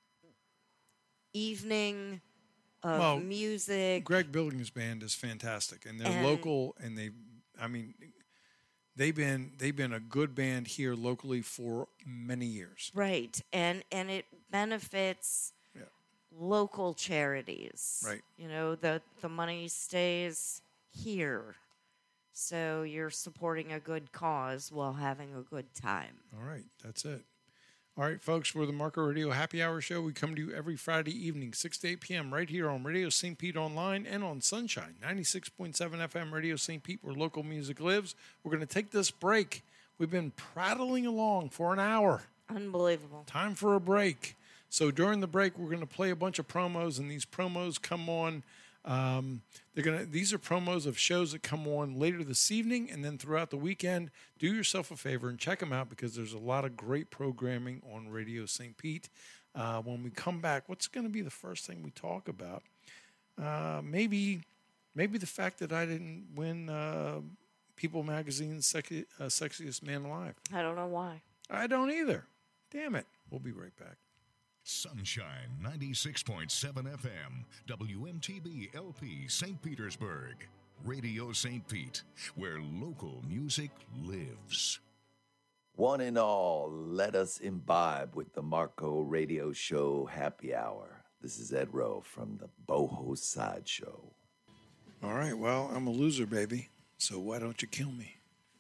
D: evening of
B: Well,
D: music.
B: Greg Billings Band is fantastic, and they're
D: And-
B: local, and they, I mean, they've been they've been a good band here locally for many years.
D: Right. And and it benefits
B: Yeah.
D: local charities.
B: Right.
D: You know, the the money stays here. So you're supporting a good cause while having a good time.
B: All right, that's it. All right, folks, we're the Marco Radio Happy Hour Show. We come to you every Friday evening, six to eight p.m., right here on Radio Saint Pete Online and on Sunshine, ninety-six point seven F M, Radio Saint Pete, where local music lives. We're going to take this break. We've been prattling along for an hour.
D: Unbelievable.
B: Time for a break. So during the break, we're going to play a bunch of promos, and these promos come on. Um, they're gonna. These are promos of shows that come on later this evening, and then throughout the weekend. Do yourself a favor and check them out because there's a lot of great programming on Radio Saint Pete. Uh, when we come back, what's going to be the first thing we talk about? Uh, maybe, maybe the fact that I didn't win uh, People Magazine's sexy, uh, Sexiest Man Alive.
D: I don't know why.
B: I don't either. Damn it. We'll be right back.
A: Sunshine ninety-six point seven F M, W M T B L P, Saint Petersburg. Radio Saint Pete, where local music lives.
F: One and all, let us imbibe with the Marco Radio Show Happy Hour. This is Ed Rowe from the Boho Sideshow.
B: All right, well, I'm a loser, baby, so why don't you kill me?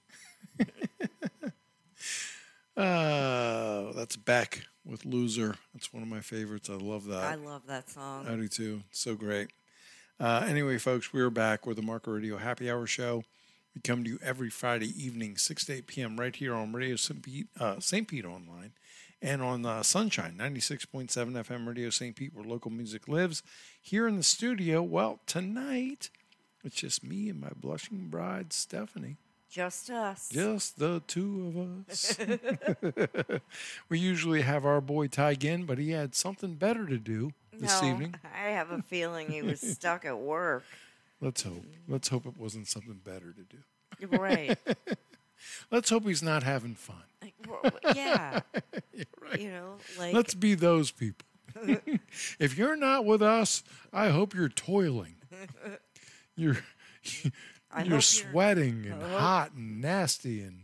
B: uh, that's Beck with Loser. That's one of my favorites. I love that.
D: I love that song.
B: I do too. It's so great. Uh, anyway, folks, we're back with the Marco Radio Happy Hour Show. We come to you every Friday evening, six to eight p.m. right here on Radio Saint Pete, uh, Saint Pete Online and on uh, Sunshine, ninety-six point seven F M Radio Saint Pete, where local music lives. Here in the studio, well, tonight, it's just me and my blushing bride, Stephanie.
D: Just us.
B: Just the two of us. We usually have our boy Ty Ginn, but he had something better to do this
D: no,
B: evening.
D: I have a feeling he was stuck at work.
B: Let's hope. Let's hope it wasn't something better to do.
D: Right.
B: Let's hope he's not having fun.
D: Like, well, yeah.
B: Right.
D: You know, like
B: Let's be those people. If you're not with us, I hope you're toiling. You're
D: I hope
B: you're
D: you're-
B: sweating and
D: I hope-
B: hot and nasty and
D: I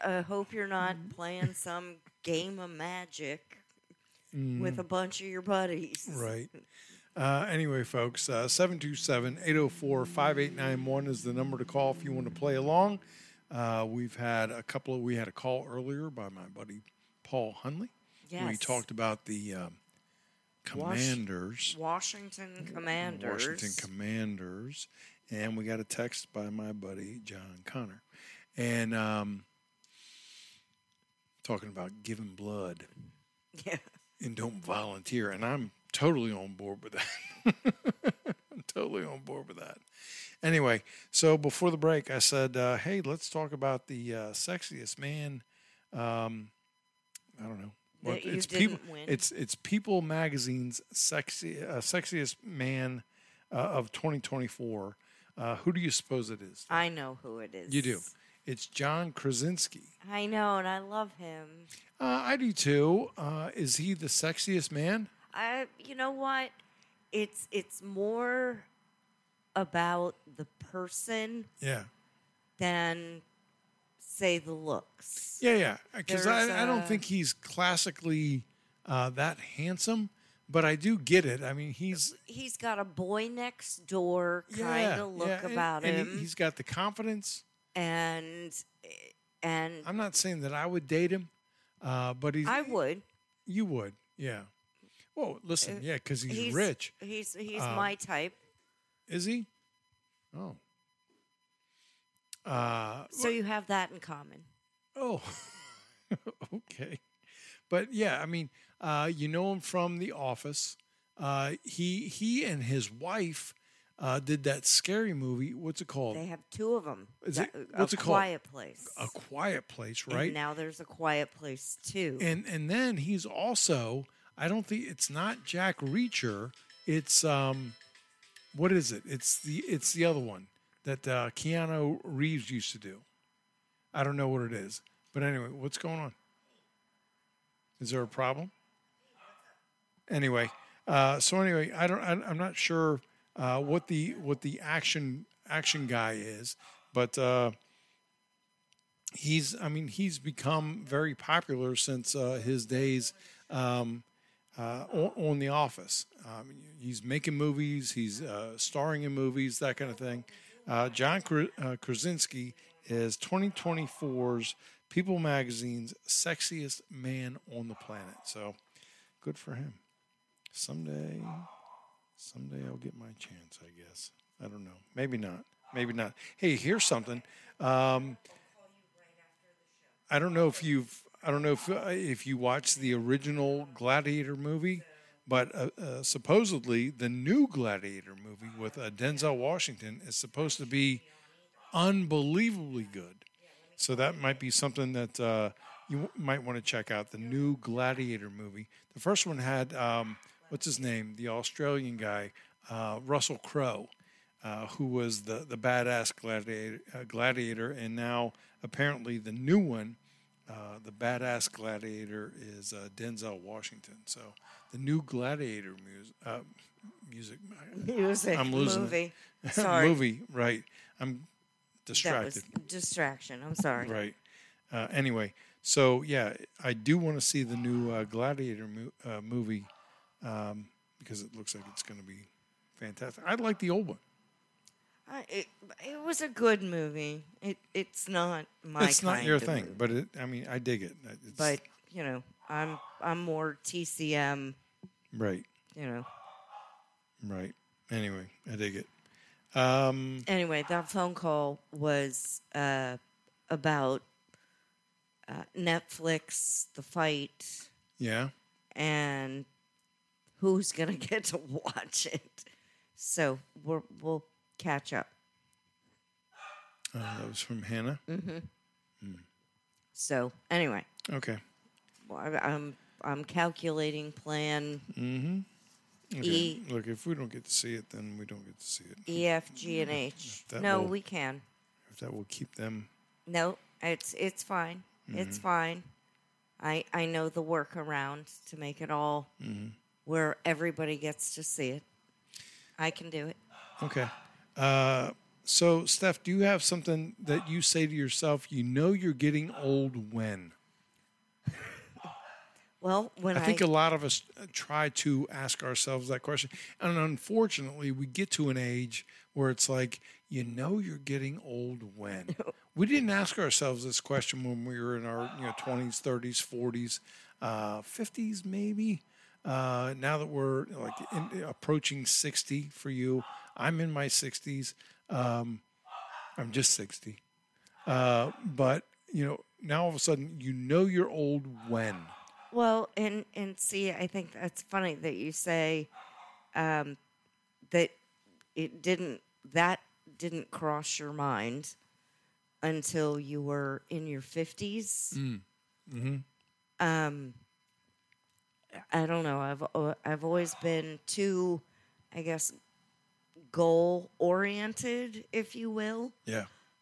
D: I hope you're not playing some game of magic with a bunch of your buddies.
B: Right. Uh, anyway, folks, uh, seven two seven, eight oh four, five eight nine one is the number to call if you want to play along. Uh, we've had a couple of, we had a call earlier by my buddy Paul Hunley.
D: Yes.
B: We talked about the um, Commanders.
D: Washington Commanders.
B: Washington Commanders. And we got a text by my buddy John Connor. And um, talking about giving blood.
D: Yeah.
B: And don't volunteer. And I'm totally on board with that. I'm totally on board with that. Anyway, so before the break, I said, uh, hey, let's talk about the uh, sexiest man. Um, I don't know.
D: That
B: What,
D: you
B: it's
D: didn't
B: people.
D: win.
B: It's it's People Magazine's sexy uh, sexiest man uh, of twenty twenty-four. Uh, who do you suppose it is?
D: I know who it is.
B: You do. It's John Krasinski.
D: I know, and I love him.
B: Uh, I do too. Uh, is he the sexiest man?
D: I, you know what? It's it's more about the person
B: Yeah.
D: than say the looks.
B: Yeah, yeah. Because
D: There's
B: I, I don't
D: a-
B: think he's classically uh, that handsome, but I do get it. I mean, he's
D: He's got a boy next door kind
B: yeah,
D: of look
B: yeah, and-
D: about
B: and
D: him,
B: he- he's got the confidence.
D: and and
B: I'm not saying that I would date him, uh, but he's.
D: I would.
B: You would, yeah. Well, listen, yeah, because he's,
D: Uh, He's
B: rich.
D: He's he's
B: Um,
D: my type.
B: Is he? Oh. Uh,
D: So you have that in common.
B: Oh, okay. But yeah, I mean, uh, you know him from The Office. Uh, he he and his wife uh, did that scary movie. What's it called?
D: They have two of them.
B: Is it-
D: a
B: what's it called?
D: Quiet Place.
B: A Quiet Place, right?
D: And now there's a Quiet Place too.
B: And and then he's also, I don't think it's not Jack Reacher. It's um, what is it? It's the it's the other one that uh, Keanu Reeves used to do. I don't know what it is, but anyway, what's going on? Is there a problem? Anyway, uh, so anyway, I don't. I, I'm not sure uh, what the what the action action guy is, but uh, he's. I mean, he's become very popular since uh, his days um, uh, on, on The Office. Um, he's making movies. He's uh, starring in movies, that kind of thing. Uh, John Kra- uh, Krasinski is twenty twenty-four's People Magazine's sexiest man on the planet. So good for him. Someday, someday I'll get my chance, I guess. I don't know. Maybe not. Maybe not. Hey, here's something. Um, I don't know if you've. I don't know if uh, if you watched the original Gladiator movie, but uh, uh, supposedly the new Gladiator movie with uh, Denzel Washington is supposed to be unbelievably good. So that might be something that uh, you w- might want to check out. The new Gladiator movie. The first one had um, what's his name? The Australian guy, uh, Russell Crowe, uh, who was the the badass gladiator, uh, gladiator, and now apparently the new one, uh, the badass gladiator, is uh, Denzel Washington. So the new Gladiator music, uh, music.
D: Music.
B: I'm losing
D: movie.
B: it.
D: Sorry.
B: movie, right? I'm
D: That
B: distracted.
D: was distraction. I'm sorry.
B: Right. Uh, anyway, so yeah, I do want to see the new uh, Gladiator mo- uh, movie um, because it looks like it's going to be fantastic. I like the old one.
D: I, it, it was a good movie. It it's not my
B: it's not
D: kind
B: your
D: of
B: thing,
D: movie.
B: but it, I mean, I dig it. It's,
D: But you know, I'm I'm more T C M.
B: right,
D: You know.
B: right. Anyway, I dig it. Um,
D: Anyway, that phone call was uh, about uh, Netflix, the fight,
B: yeah.
D: and who's gonna get to watch it. So we're, we'll catch up.
B: Uh, that was from Hannah.
D: So anyway,
B: Okay.
D: well, I- I'm I'm calculating plan
B: Okay.
D: E-
B: Look, if we don't get to see it, then we don't get to see it.
D: E, F, G, and H.
B: That
D: No,
B: will-
D: we can.
B: If that will keep them.
D: No, it's it's fine.
B: Mm-hmm.
D: It's fine. I I know the workaround to make it all
B: Mm-hmm.
D: where everybody gets to see it. I can do it.
B: Okay. Uh, So, Steph, do you have something that you say to yourself, you know you're getting old when?
D: Well, when
B: I
D: I,
B: think a lot of us try to ask ourselves that question. And unfortunately, we get to an age where it's like, you know you're getting old when? We didn't ask ourselves this question when we were in our you know twenties, thirties, forties, uh, fifties maybe. Uh, now that we're like in, approaching sixty for you, I'm in my sixties. Um, I'm just sixty. Uh, but, you know, now all of a sudden, you know you're old when?
D: well, and and see, I think that's funny that you say um, that it didn't that didn't cross your mind until you were in your fifties.
B: Mm. Mm-hmm.
D: Um, I don't know. I've uh, I've always been too, I guess, goal oriented, if you will.
B: Yeah.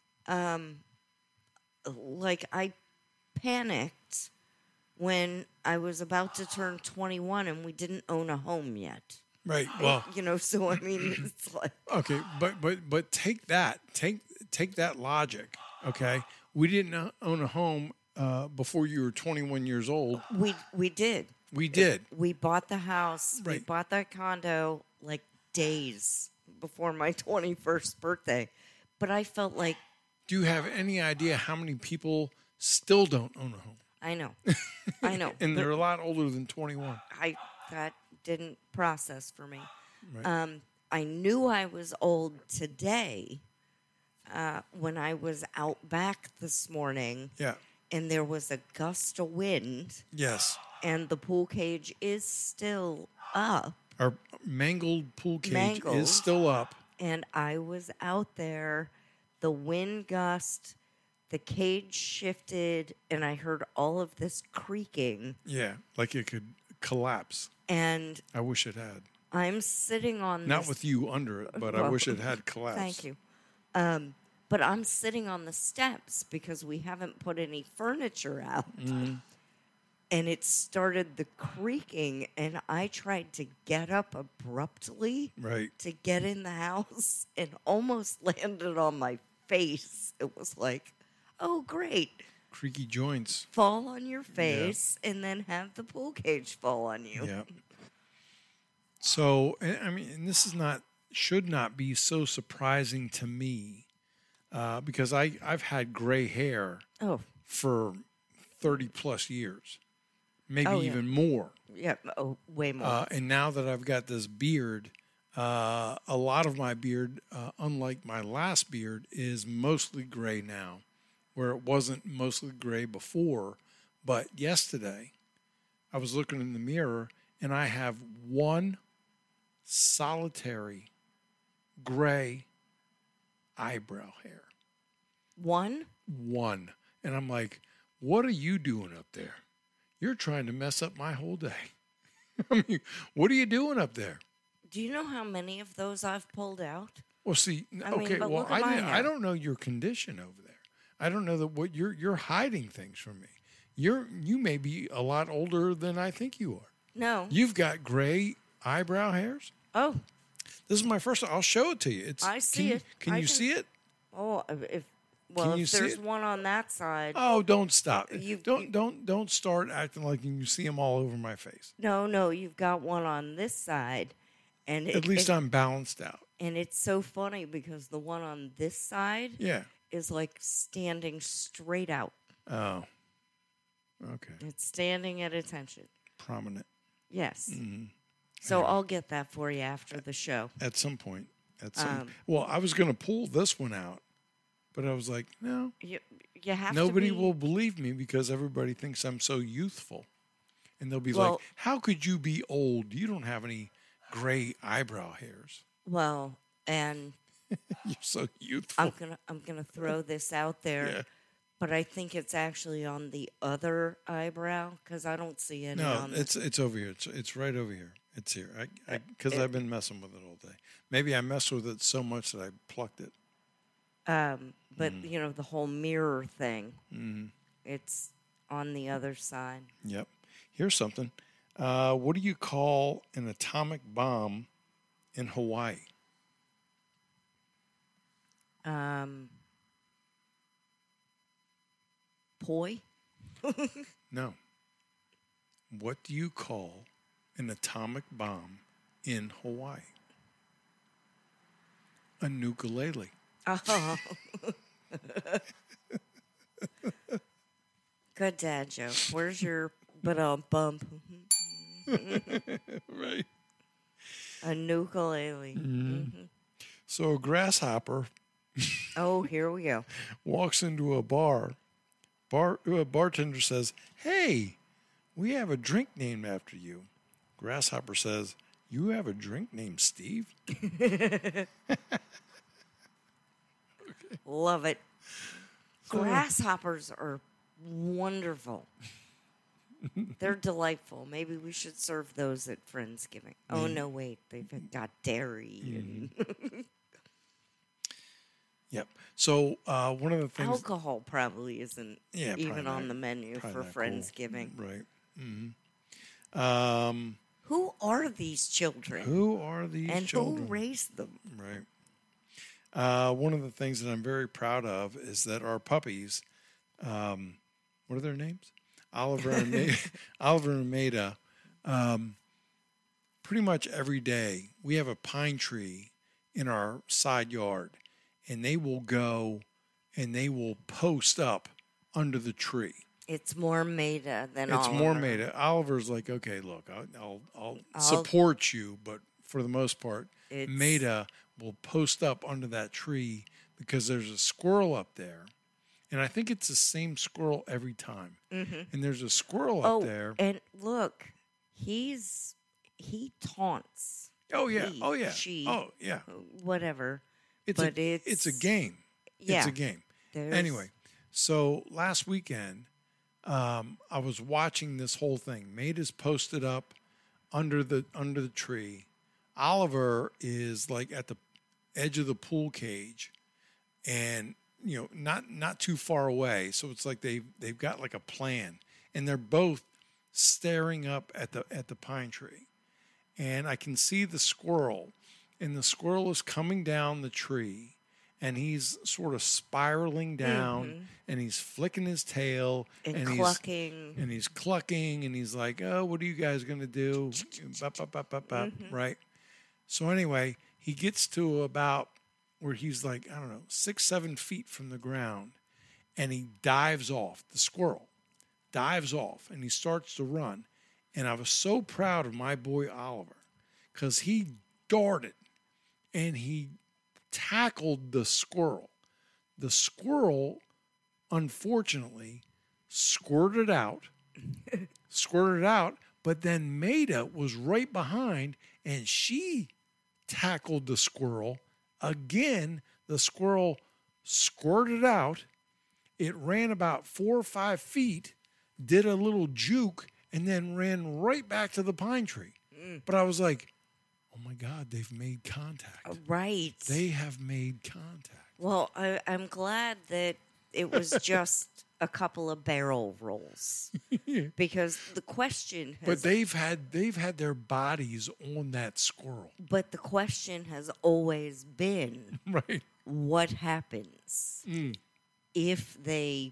D: Like I panicked when I was about to turn twenty-one and we didn't own a home yet.
B: Right. Well,
D: You know, so I mean, it's like
B: okay, but but but take that, take take that logic. Okay, we didn't o- own a home uh, before you were twenty-one years old.
D: we we did.
B: We did.
D: We bought the house. We
B: Right.
D: bought that condo like days before my twenty-first birthday. But I felt like
B: Do you have any idea how many people still don't own a home?
D: I know. I know.
B: And
D: but
B: they're a lot older than twenty-one.
D: I that didn't process for me.
B: Right.
D: Um, I knew I was old today uh, when I was out back this morning
B: Yeah.
D: and there was a gust of wind
B: Yes.
D: and the pool cage is still up.
B: Our mangled pool cage
D: Mangled.
B: is still up.
D: And I was out there, the wind gust, the cage shifted, and I heard all of this creaking.
B: Yeah, like it could collapse.
D: And
B: I wish it had.
D: I'm sitting on
B: Not
D: this,
B: with you under it, but I
D: Well,
B: wish it had collapsed.
D: Thank you. Um, but I'm sitting on the steps because we haven't put any furniture out.
B: Mm-hmm.
D: And it started the creaking, and I tried to get up abruptly
B: Right.
D: to get in the house and almost landed on my face. It was like, oh, great.
B: Creaky joints.
D: Fall on your face and then have the pool cage fall on you.
B: Yeah. So, and- I mean, and this is not, should not be so surprising to me uh, because I, I've had gray hair
D: Oh,
B: for thirty plus years, maybe
D: Oh, yeah.
B: even more.
D: yeah. Oh, way more.
B: Uh, and now that I've got this beard, uh, a lot of my beard, uh, unlike my last beard, is mostly gray now, where it wasn't mostly gray before. But yesterday, I was looking in the mirror and I have one solitary gray eyebrow hair.
D: One?
B: One. And I'm like, what are you doing up there? You're trying to mess up my whole day. I mean, what are you doing up there?
D: Do you know how many of those I've pulled out?
B: Well, see,
D: I mean,
B: okay,
D: but
B: well,
D: look at
B: I,
D: my
B: didn't- I
D: hair.
B: don't know your condition over there. I don't know that what you're you're hiding things from me. You're you may be a lot older than I think you are.
D: No.
B: You've got gray eyebrow hairs.
D: Oh,
B: This is my first. I'll show it to you. It's
D: I see
B: can, you-
D: it.
B: Can
D: I
B: you
D: can-
B: see it?
D: oh, if well,
B: Can you
D: if
B: see
D: there's
B: it?
D: one on that side,
B: Oh, don't stop.
D: You-
B: don't
D: you-
B: don't don't start acting like you see them all over my face.
D: no, no, you've got one on this side, and it,
B: At least
D: it,
B: I'm balanced out.
D: and it's so funny because the one on this side
B: Yeah.
D: is like standing straight out.
B: Oh. Okay.
D: It's standing at attention.
B: Prominent.
D: Yes.
B: Mm-hmm.
D: So I'll get that for you after the show.
B: At some point. At some.
D: Um,
B: well, I was going to pull this one out, but I was like, no.
D: You you have
B: Nobody
D: to be,
B: will believe me because everybody thinks I'm so youthful. And they'll be like,
D: Well-
B: how could you be old? You don't have any gray eyebrow hairs.
D: well, and
B: You're so youthful.
D: I'm gonna I'm gonna throw this out there,
B: Yeah.
D: but I think it's actually on the other eyebrow because I don't see any
B: No,
D: on this.
B: it's it's over here. It's it's right over here. It's here. I because I've been messing with it all day. Maybe I messed with it so much that I plucked it.
D: Um, but
B: Mm.
D: you know the whole mirror thing.
B: Mm-hmm.
D: It's on the other side.
B: Yep. Here's something. Uh, what do you call an atomic bomb in Hawaii?
D: Um, poi?
B: No. What do you call an atomic bomb in Hawaii? A ukulele.
D: Oh. Good dad joke. Where's your but um bump?
B: Right.
D: A ukulele. Mm-hmm.
B: So a grasshopper
D: Oh, here we go.
B: walks into a bar. Bar a bartender says, "Hey, we have a drink named after you." Grasshopper says, "You have a drink named Steve?"
D: Love it. Grasshoppers are wonderful. They're delightful. Maybe we should serve those at Friendsgiving. Oh, no, wait. They've got dairy. And
B: Yep. So uh, one of the things,
D: alcohol probably isn't
B: Yeah,
D: even
B: probably
D: on
B: not-
D: the menu
B: probably
D: for
B: not cool.
D: Friendsgiving.
B: right? hmm Um,
D: Who are these children?
B: who are these
D: and
B: children?
D: who raised them?
B: Right. Uh, one of the things that I'm very proud of is that our puppies, um, what are their names? Oliver and Maida, Oliver and Maida. Um, pretty much every day we have a pine tree in our side yard, and they will go and they will post up under the tree.
D: It's more Maida than
B: It's
D: Oliver.
B: more Maida. Oliver's like, okay, look, I'll, I'll, I'll,
D: I'll-
B: support you, but for the most part,
D: It's-
B: Maida will post up under that tree because there's a squirrel up there, and I think it's the same squirrel every time. Mm-hmm. And there's a squirrel
D: Oh,
B: up there.
D: and look, he's he taunts.
B: Oh yeah,
D: he,
B: oh yeah,
D: she,
B: oh yeah.
D: Whatever.
B: It's
D: but
B: a,
D: it's,
B: it's a game.
D: Yeah.
B: It's a game.
D: There's-
B: Anyway, so last weekend, um, I was watching this whole thing. Maida's posted up under the under the tree. Oliver is like at the edge of the pool cage, and you know, not not too far away. So it's like they they've got like a plan, and they're both staring up at the at the pine tree, and I can see the squirrel, and the squirrel is coming down the tree. And he's sort of spiraling down, and he's flicking his tail,
D: And
B: he's
D: clucking.
B: and he's clucking, and he's like, "Oh, what are you guys gonna do?" Bop, bop, bop, bop, bop, right? So anyway, he gets to about where he's like, I don't know, six, seven feet from the ground, and he dives off. The squirrel dives off, and he starts to run. And I was so proud of my boy Oliver because he darted, and he tackled the squirrel. The squirrel, unfortunately, squirted out, squirted out, but then Maida was right behind, and she tackled the squirrel. Again, the squirrel squirted out. It ran about four or five feet, did a little juke, and then ran right back to the pine tree. But I was like, oh my God, they've made contact.
D: Right.
B: They have made contact.
D: Well, I, I'm glad that it was just a couple of barrel rolls because the question has,
B: But they've had they've had their bodies on that squirrel.
D: but the question has always been,
B: Right.
D: what happens
B: Mm.
D: if they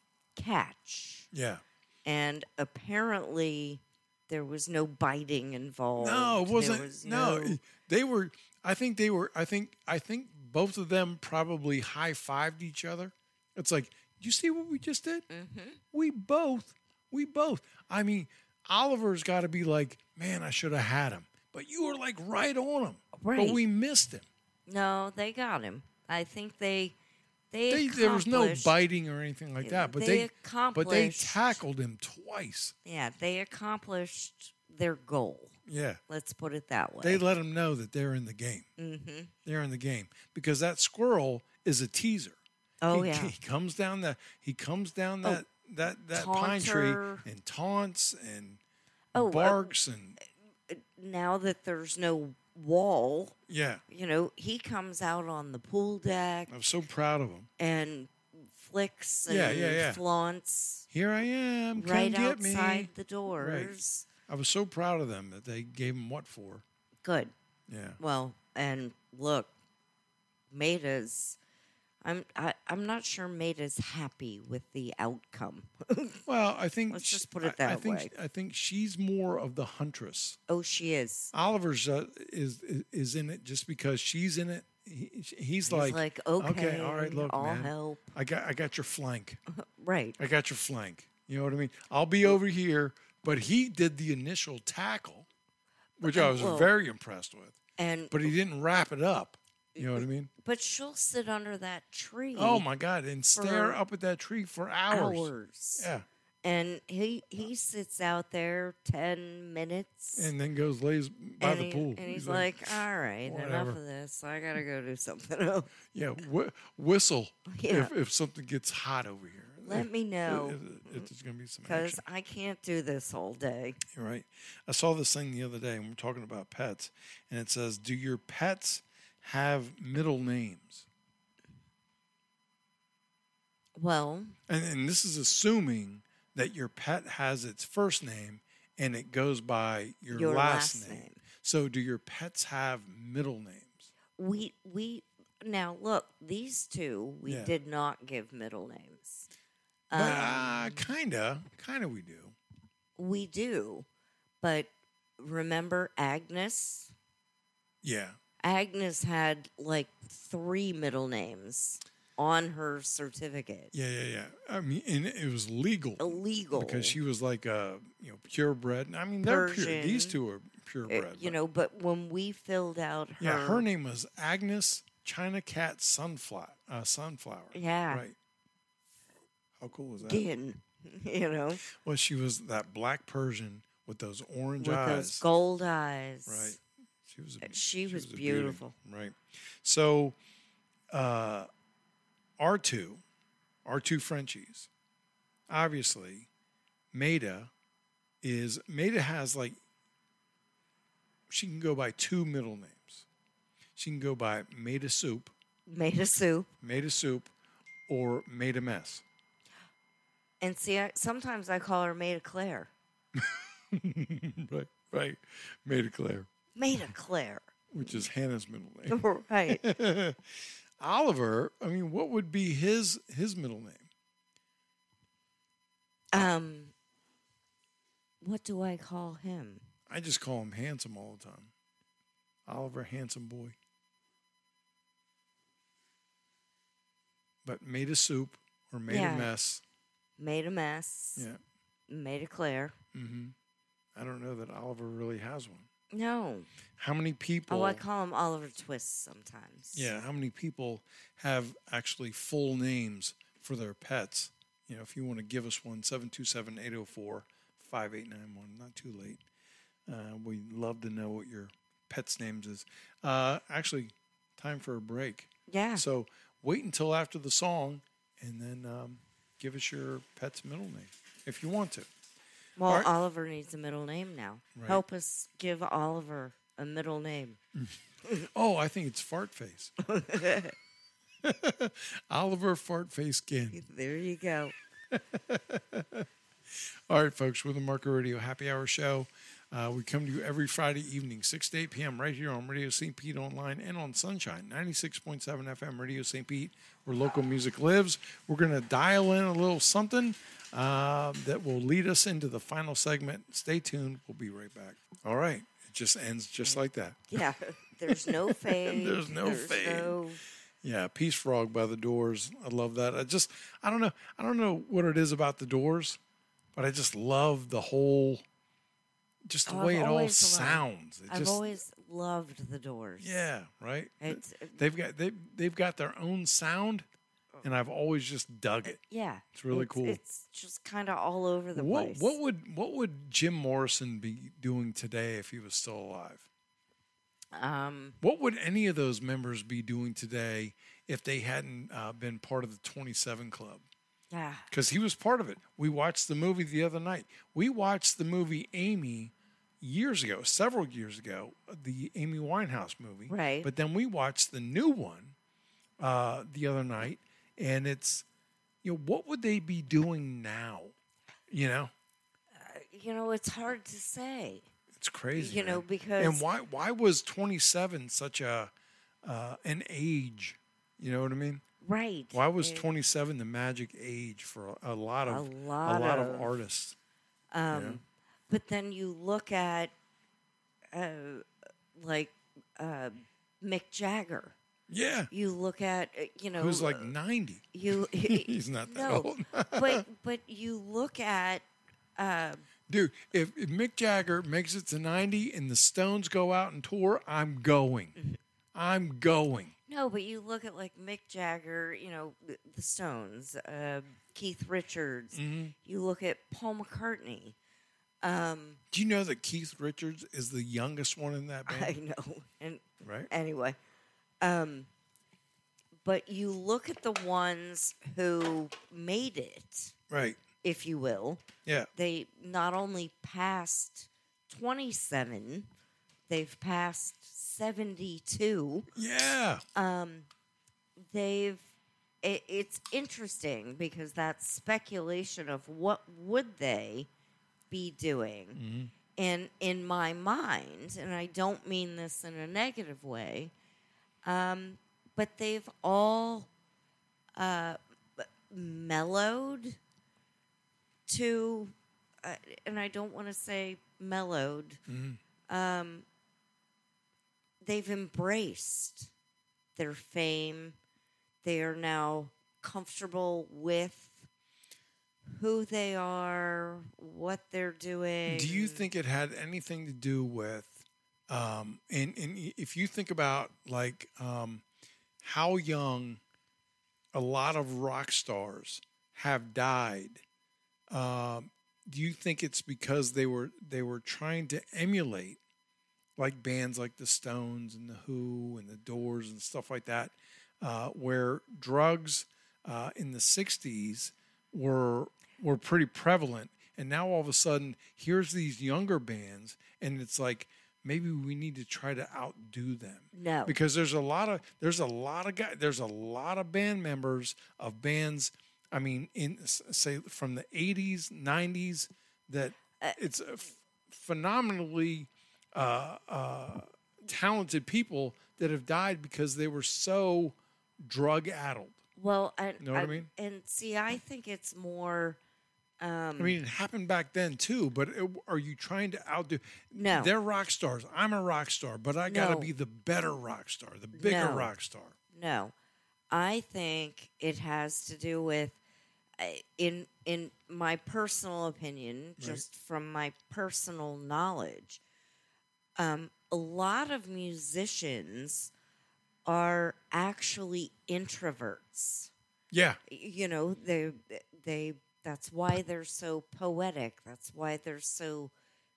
D: catch?
B: Yeah.
D: And apparently there was no biting involved.
B: No, it
D: There
B: wasn't.
D: was
B: no, they were. I think they were. I think. I think both of them probably high fived each other. It's like, you see what we just did?
D: Mm-hmm.
B: We both. We both. I mean, Oliver's got to be like, man, I should have had him, but you were like right on him.
D: Right.
B: But we missed him.
D: No, they got him. I think they they,
B: They, there was no
D: accomplished-
B: biting or anything like that. But
D: They
B: they, but they
D: accomplished-
B: tackled him twice.
D: Yeah, they accomplished their goal.
B: Yeah.
D: Let's put it that way.
B: They let him know that they're in the game.
D: mm-hmm.
B: They're in the game because that squirrel is a teaser.
D: Oh
B: he,
D: yeah.
B: he comes down the he comes down
D: Oh,
B: that that that pine tree
D: taunter.
B: and taunts and
D: Oh, uh,
B: barks and
D: now that there's no wall,
B: yeah.
D: you know, he comes out on the pool deck
B: I'm so proud of him.
D: and flicks and
B: Yeah, yeah, yeah.
D: flaunts
B: Here I am. Come
D: right
B: get me.
D: outside the doors.
B: I was so proud of them that they gave him what for.
D: Good.
B: Yeah.
D: Well, and look, Maida's I'm I, I'm not sure Maida's happy with the outcome.
B: Well, I think
D: Let's
B: sh-
D: just put it
B: I- I
D: that
B: think
D: way.
B: I think she's more of the huntress.
D: Oh, she is.
B: Oliver's uh, is is in it just because she's in it. He, he's,
D: He's
B: like,
D: like, okay,
B: all right, look,
D: I'll
B: man,
D: help.
B: I got I got your flank.
D: Right.
B: I got your flank. You know what I mean? I'll be over here, but he did the initial tackle, which I was
D: Well-
B: very impressed with.
D: And
B: But he didn't wrap it up. You know what I mean?
D: but she'll sit under that tree.
B: Oh my God! And stare
D: For
B: up at that tree for hours.
D: hours.
B: Yeah,
D: And he he sits out there ten minutes.
B: and then goes lays by
D: and
B: the
D: he-
B: pool.
D: And he's, like, all right,
B: whatever.
D: enough of this. I got to go do something else.
B: yeah, wh- whistle
D: Yeah.
B: if, if something gets hot over here.
D: Let me know.
B: It- it- It's going to be some
D: Because
B: action.
D: I can't do this all day.
B: You're right. I saw this thing the other day, and we're talking about pets, and it says, "Do your pets have middle names?"
D: Well,
B: And, and this is assuming that your pet has its first name and it goes by your,
D: Your
B: last,
D: last
B: name.
D: name.
B: So, do your pets have middle names?
D: we we now look, these two we
B: Yeah.
D: did not give middle names.
B: But,
D: Um,
B: uh, kinda, kinda, we do.
D: We do, but remember Agnes?
B: Yeah,
D: Agnes had like three middle names on her certificate.
B: yeah, yeah, yeah. I mean, and it was legal
D: Illegal.
B: because she was like a you know purebred. I mean, they're pure.
D: Persian.
B: These two are
D: Uh,
B: purebred.
D: you
B: but-
D: know, but when we filled out her,
B: yeah, her name was Agnes China Cat Sunflower. Uh, sunflower.
D: Yeah.
B: right. How cool was that?
D: Gin, you know,
B: Well, she was that black Persian with those orange
D: with
B: eyes.
D: those gold eyes.
B: Right. She was. A,
D: She was
B: a beauty.
D: beautiful.
B: Right. So, uh, R two, R two Frenchies. Obviously, Maida is Maida has like. She can go by two middle names. She can go by Maida Soup,
D: Made a soup.
B: Maida Soup, or Maida Mess.
D: And see, I, sometimes I call her Maida Claire.
B: right. Right. Maida Claire,
D: Maida Claire.
B: which is Hannah's middle name.
D: Right.
B: Oliver, I mean, what would be his his middle name?
D: Um, what do I call him?
B: I just call him Handsome all the time. Oliver, handsome boy. But made a soup or made
D: Yeah.
B: a mess.
D: Made a mess.
B: Yeah.
D: Made a Claire.
B: Mm-hmm. I don't know that Oliver really has one.
D: No.
B: How many people?
D: Oh, I call him Oliver Twist sometimes.
B: Yeah, how many people have actually full names for their pets? You know, if you want to give us one, seven two seven, eight oh four, five eight nine one. Not too late. Uh, we'd love to know what your pet's names is. Uh, actually, time for a break.
D: Yeah.
B: So wait until after the song and then um, give us your pet's middle name if you want to.
D: Well,
B: All right.
D: Oliver needs a middle name now.
B: Right.
D: Help us give Oliver a middle name.
B: Oh, I think it's Fart Face. Oliver Fart Face Ginn.
D: There you go.
B: All right, folks, we're the Marco Radio Happy Hour Show. Uh, we come to you every Friday evening, six to eight p.m. right here on Radio Saint Pete Online and on Sunshine, ninety-six point seven F M, Radio Saint Pete, where local music lives. We're going to dial in a little something uh, that will lead us into the final segment. Stay tuned. We'll be right back. All right. It just ends just like that.
D: Yeah. There's no fade.
B: There's no fade.
D: no-
B: Yeah, Peace Frog by the Doors. I love that. I just, I don't know, I don't know what it is about the Doors, but I just love the whole, just the
D: Oh,
B: way
D: I've
B: it all
D: always loved-
B: sounds. It
D: I've
B: just,
D: always loved the Doors.
B: yeah, right.
D: It's,
B: They've got they they've got their own sound, and I've always just dug it.
D: yeah.
B: It's really cool.
D: It's just kind of all over the
B: What
D: place.
B: what would what would Jim Morrison be doing today if he was still alive?
D: Um,
B: What would any of those members be doing today if they hadn't uh, been part of the twenty-seven Club?
D: yeah.
B: Because he was part of it. We watched the movie the other night. We watched the movie Amy years ago, several years ago, the Amy Winehouse movie.
D: Right.
B: But then we watched the new one uh, the other night, and it's, you know, what would they be doing now? You know,
D: You know, it's hard to say.
B: it's crazy.
D: You know,
B: man.
D: because-
B: and why why was twenty-seven such a uh, an age? You know what I mean?
D: Right.
B: Why was
D: It-
B: twenty-seven the magic age for a, a lot of
D: A lot
B: a lot of,
D: of-
B: artists?
D: Um,
B: Yeah.
D: But then you look at, uh, like, uh, Mick Jagger.
B: Yeah,
D: You look at, uh, you know,
B: who's like
D: uh,
B: ninety?
D: you.
B: He's not that
D: no,
B: old.
D: but but you look at, uh,
B: Dude, if, if Mick Jagger makes it to ninety and the Stones go out and tour, I'm going.
D: Mm-hmm.
B: I'm going.
D: no, but you look at like Mick Jagger, you know, the, the Stones, uh, Keith Richards.
B: Mm-hmm.
D: You look at Paul McCartney. Um,
B: Do you know that Keith Richards is the youngest one in that band?
D: I know, and
B: Right?
D: anyway, um, but you look at the ones who made it,
B: Right.
D: if you will.
B: Yeah.
D: They not only passed twenty-seven, they've passed seventy-two.
B: Yeah.
D: They've it, it's interesting because that speculation of what would they be doing. And in my mind, and I don't mean this in a negative way, um, but they've all uh, mellowed to, uh, and I don't want to say mellowed, um, they've embraced their fame. They are now comfortable with who they are, what they're doing.
B: Do you think it had anything to do with, um, and, and if you think about like um, how young a lot of rock stars have died, um, do you think it's because they were they were trying to emulate like bands like the Stones and the Who and the Doors and stuff like that, uh, where drugs uh, in the sixties were were pretty prevalent, and now all of a sudden here's these younger bands, and it's like maybe we need to try to outdo them.
D: No.
B: Because there's a lot of there's a lot of guys there's a lot of band members of bands. I mean, in say from the eighties, nineties, that it's a f- phenomenally uh, uh, talented people that have died because they were so drug addled.
D: Well, and,
B: Know what I mean?
D: And see, I think it's more. Um,
B: I mean, it happened back then too, but it, are you trying to outdo?
D: No.
B: They're rock stars. I'm a rock star, but I got to
D: No.
B: be the better rock star, the bigger
D: No.
B: rock star.
D: No, I think it has to do with, uh, in in my personal opinion, just from my personal knowledge, um, a lot of musicians are actually introverts.
B: Yeah.
D: You know, they they that's why they're so poetic. That's why they're so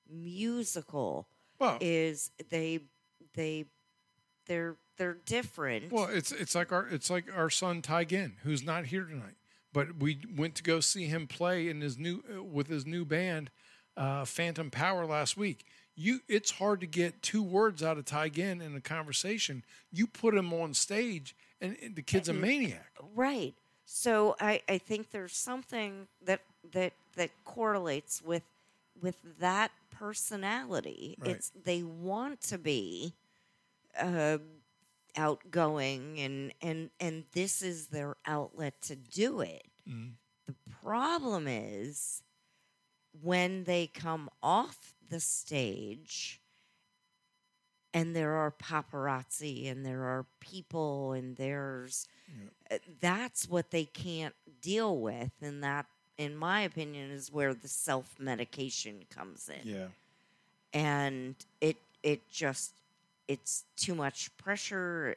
D: musical.
B: Well,
D: Is they they they're they're different.
B: well, it's it's like our it's like our son Ty Ginn, who's not here tonight, but we went to go see him play in his new uh, with his new band, uh, Phantom Power, last week. You, it's hard to get two words out of Ty Ginn in a conversation. You put him on stage, and, and the kid's a maniac.
D: Right. So I, I think there's something that that that correlates with with that personality.
B: Right.
D: It's they want to be uh, outgoing and, and and this is their outlet to do it.
B: Mm-hmm.
D: The problem is when they come off the stage and there are paparazzi and there are people and there's uh, that's what they can't deal with, and that in my opinion is where the self-medication comes in.
B: Yeah.
D: And it it just it's too much pressure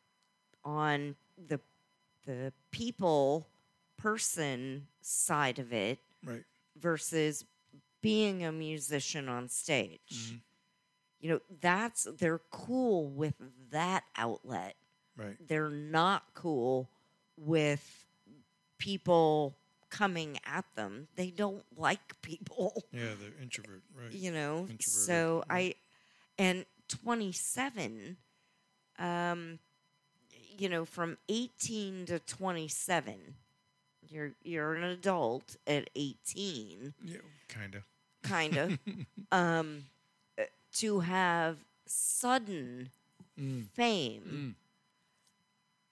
D: on the the people person side of it
B: Right.
D: versus being a musician on stage. You know, that's they're cool with that outlet.
B: Right.
D: They're not cool with people coming at them. They don't like people,
B: Yeah, they're introvert. Right.
D: you know.
B: Introverted,
D: So
B: yeah.
D: I and twenty-seven um you know, from eighteen to twenty-seven, you're you're an adult at eighteen.
B: Yeah, kind of.
D: Kind of, um, uh, to have sudden
B: Mm.
D: fame,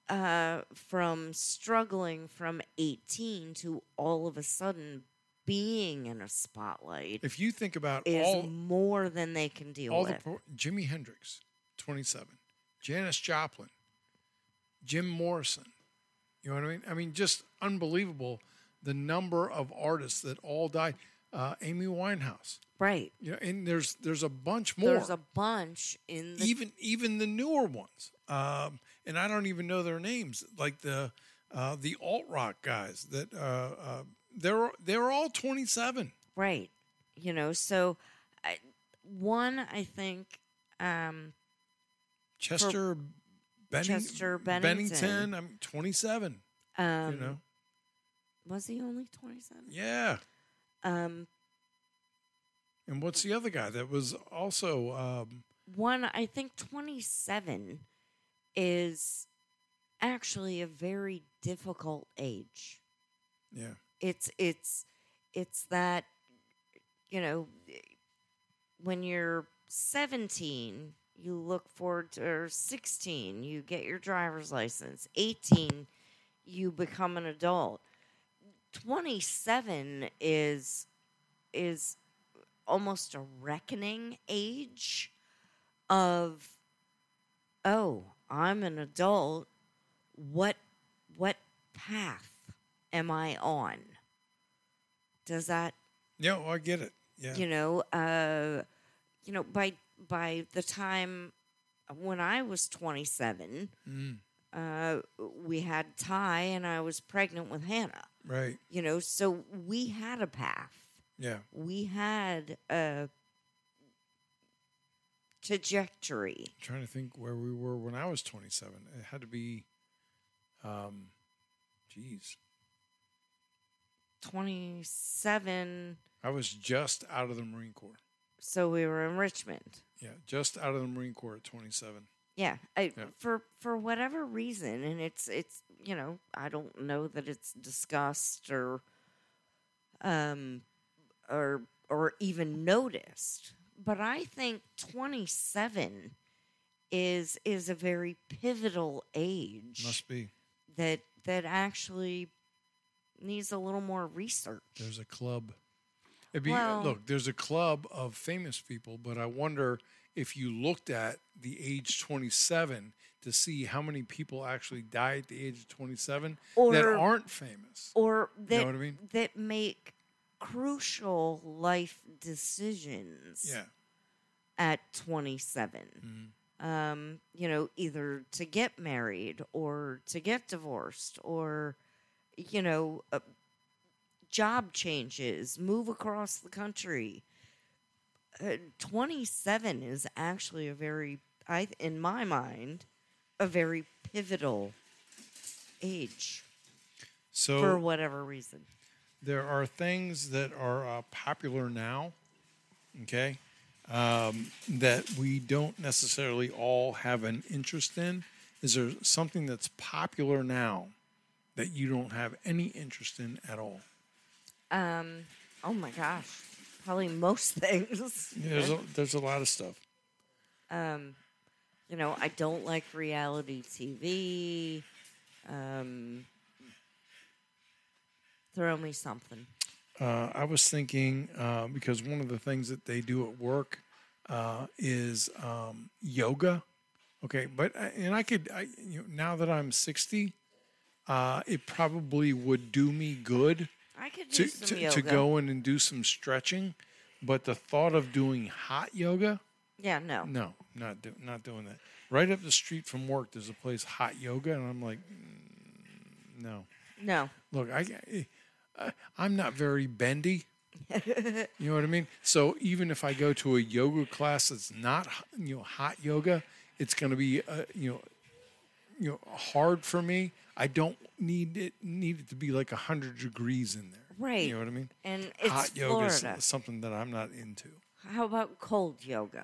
D: uh, from struggling from eighteen to all of a sudden being in a spotlight
B: If you think about
D: is
B: all
D: more than they can deal
B: all the
D: with.
B: pro- Jimi Hendrix, twenty-seven, Janis Joplin, Jim Morrison. You know what I mean? I mean, just unbelievable the number of artists that all died. Uh, Amy Winehouse.
D: Right.
B: You know, and there's there's a bunch more.
D: There's a bunch in the
B: even even the newer ones. Um, and I don't even know their names. Like the uh, the alt rock guys that uh, uh, they're they're all twenty-seven.
D: right. You know, so I, one, I think, um,
B: Chester Benning,
D: Chester Bennington.
B: I'm twenty-seven.
D: um,
B: you know.
D: was he only twenty-seven?
B: Yeah.
D: Um,
B: And what's the other guy that was also um,
D: one, I think twenty-seven is actually a very difficult age.
B: yeah.
D: It's it's it's that, you know, when you're seventeen, you look forward to, or sixteen, you get your driver's license. eighteen, you become an adult. twenty-seven is is almost a reckoning age of, oh, I'm an adult. What what path am I on? Does that,
B: Yeah, well, I get it. Yeah.
D: you know, uh, you know, by by the time when I was twenty-seven,
B: Mm,
D: uh, we had Ty and I was pregnant with Hannah.
B: right.
D: You know, so we had a path.
B: Yeah.
D: We had a trajectory.
B: I'm trying to think where we were when I was twenty-seven. It had to be, um, geez.
D: twenty-seven,
B: I was just out of the Marine Corps.
D: so we were in Richmond.
B: Yeah, just out of the Marine Corps at twenty-seven.
D: Yeah, I,
B: Yeah.
D: for for whatever reason, and it's it's you know, I don't know that it's discussed or um or or even noticed, but I think twenty-seven is is a very pivotal age
B: Must be.
D: that that actually needs a little more research.
B: There's a club. It'd be,
D: Well-
B: look, there's a club of famous people, but I wonder if you looked at the age twenty-seven to see how many people actually die at the age of twenty-seven that
D: Or-
B: aren't famous.
D: or that
B: what I mean?
D: that make crucial life decisions
B: Yeah.
D: at twenty-seven. Um, you know, either to get married or to get divorced or, you know, uh, job changes, move across the country. Uh, twenty-seven is actually a very, I in my mind, a very pivotal age
B: So
D: for whatever reason.
B: there are things that are uh, popular now, okay, um, that we don't necessarily all have an interest in. Is there something that's popular now that you don't have any interest in at all?
D: Um, oh my gosh, probably most things.
B: There's a, there's a lot of stuff.
D: Um, you know, I don't like reality T V. Um, throw me something.
B: Uh, I was thinking uh, because one of the things that they do at work uh, is um, yoga. Okay, but I- and I could I, you know, now that I'm sixty, uh, it probably would do me good
D: I could do
B: to
D: some
B: to,
D: yoga.
B: to go in and do some stretching. But the thought of doing hot yoga,
D: Yeah, no.
B: no, not do, not doing that. Right up the street from work, there's a place, hot yoga, and I'm like, mm, no.
D: No.
B: Look, I, I I'm not very bendy. You know what I mean? So even if I go to a yoga class that's not you know hot yoga, it's going to be uh, you know you know hard for me. I don't need it need it to be like a hundred degrees in there.
D: Right.
B: You know what I mean?
D: And it's
B: Hot yoga is
D: Florida.
B: something that I'm not into.
D: How about cold yoga?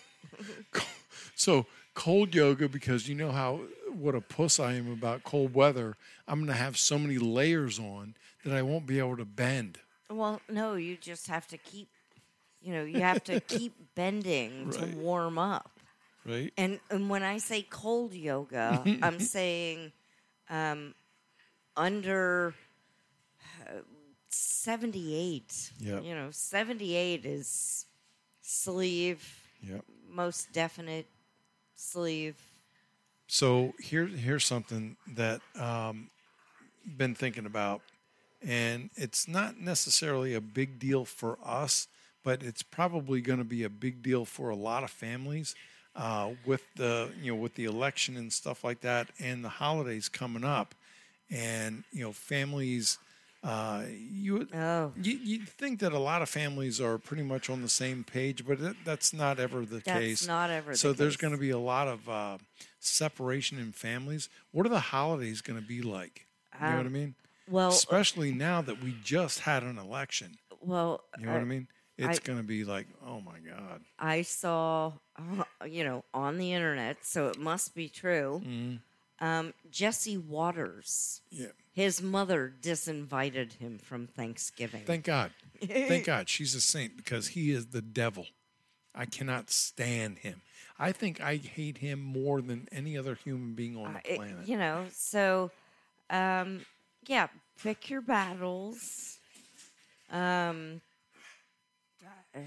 B: So cold yoga, because you know how what a puss I am about cold weather. I'm going to have so many layers on that I won't be able to bend.
D: Well, no, you just have to keep, you know, you have to keep bending to
B: Right.
D: warm up.
B: Right?
D: And and when I say cold yoga, I'm saying um, under uh, seventy-eight.
B: Yep.
D: You know, seventy-eight is sleeve,
B: Yep.
D: most definite sleeve.
B: So here, here's something that um, been thinking about, and it's not necessarily a big deal for us, but it's probably going to be a big deal for a lot of families uh, with the you know with the election and stuff like that, and the holidays coming up, and you know families. Uh, you
D: Oh.
B: you you think that a lot of families are pretty much on the same page, but that, that's not ever the
D: That's
B: case.
D: not ever the
B: So there's
D: case.
B: going to be a lot of uh, separation in families. What are the holidays going to be like? You know what I
D: Um,
B: mean?
D: Well,
B: Especially now that we just had an election.
D: well,
B: You know what I
D: uh,
B: mean? It's
D: I-
B: going to be like, oh my God.
D: I saw, uh, you know, on the internet, so it must be true. Um, Jesse Waters,
B: Yeah.
D: his mother disinvited him from Thanksgiving.
B: Thank God. Thank God she's a saint, because he is the devil. I cannot stand him. I think I hate him more than any other human being on
D: Uh,
B: the
D: it-
B: planet.
D: you know, so, um, yeah, pick your battles. Um, uh,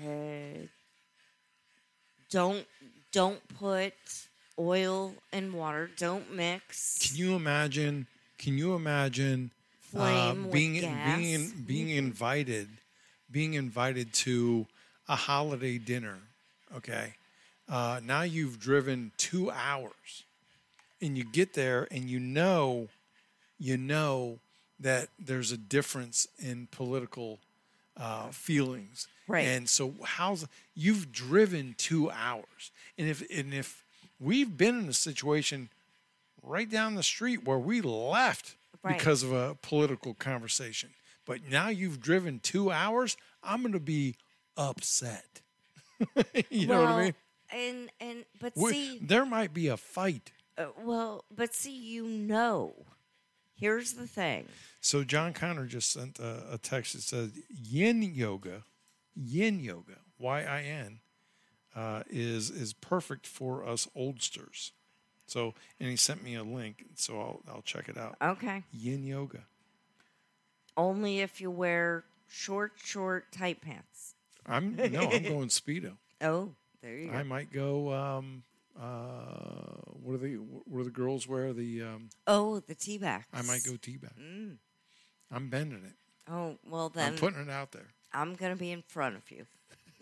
D: don't don't put oil and water. Don't mix.
B: Can you imagine? Can you imagine uh,
D: Flame with
B: being
D: gas.
B: being being invited, being invited to a holiday dinner? Okay, uh, now you've driven two hours, and you get there, and you know, you know that there's a difference in political uh, feelings,
D: Right.
B: And so, how's you've driven two hours, and if and if we've been in a situation right down the street where we left
D: Right.
B: because of a political conversation, but now you've driven two hours, I'm going to be upset. You know what I
D: Well,
B: mean?
D: And and but
B: We-
D: see,
B: there might be a fight.
D: uh, well, but see, you know, here's the thing.
B: So John Connor just sent a, a text that says Yin Yoga, Yin Yoga, Y I N, uh, is is perfect for us oldsters. So, and he sent me a link, so I'll I'll check it out.
D: Okay,
B: Yin Yoga.
D: only if you wear short, short, tight pants.
B: I'm no, I'm going Speedo.
D: Oh, there you go.
B: I might go. Um, uh, what do the what do the girls wear? The um,
D: oh, the tea bags.
B: I might go teabag.
D: Mm.
B: I'm bending it.
D: Oh, well then
B: I'm putting it out there.
D: I'm going to be in front of you.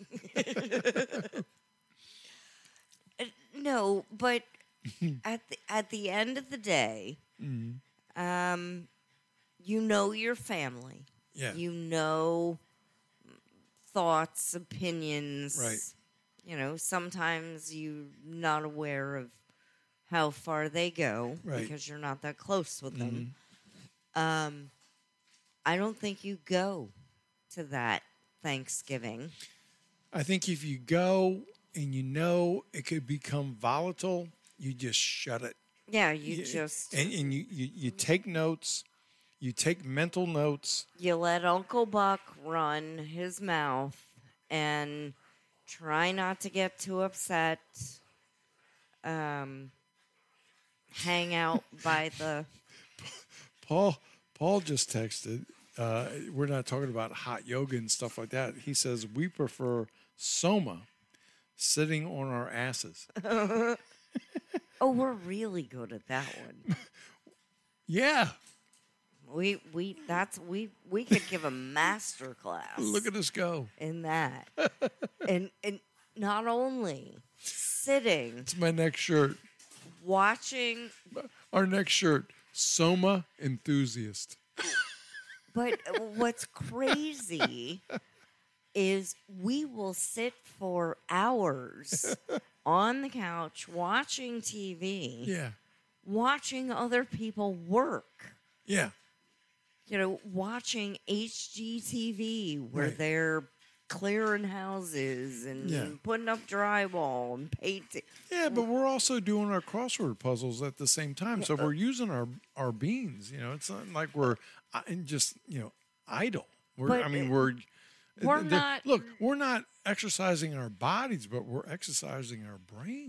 D: Uh, no, but at the at the end of the day,
B: Mm-hmm.
D: um, you know your family.
B: Yeah.
D: You know thoughts, opinions.
B: Right.
D: You know, sometimes you're not aware of how far they go
B: Right.
D: because you're not that close with them. Um, I don't think you go to that Thanksgiving.
B: I think if you go and you know it could become volatile, you just shut it.
D: Yeah, you
B: You-
D: just
B: and, and you, you you take notes, you take mental notes.
D: you let Uncle Buck run his mouth and try not to get too upset. Um, hang out by the
B: Paul Paul just texted. Uh, we're not talking about hot yoga and stuff like that. He says we prefer soma, sitting on our asses.
D: Oh, we're really good at that one.
B: Yeah,
D: We we that's we we could give a master class.
B: look at us go.
D: in that. and and not only sitting,
B: It's my next shirt.
D: watching,
B: Our next shirt, Soma enthusiast.
D: but what's crazy is we will sit for hours on the couch watching T V,
B: Yeah,
D: watching other people work.
B: yeah.
D: You know, watching H G T V where
B: Right.
D: they're clearing houses and
B: Yeah.
D: putting up drywall and painting.
B: Yeah, but we're also doing our crossword puzzles at the same time. So we're using our our beans. You know, it's not like we're uh, just you know idle. We're
D: But
B: I mean
D: it-
B: we're
D: we're
B: the-
D: not-
B: look. We're not exercising our bodies, but we're exercising our brains.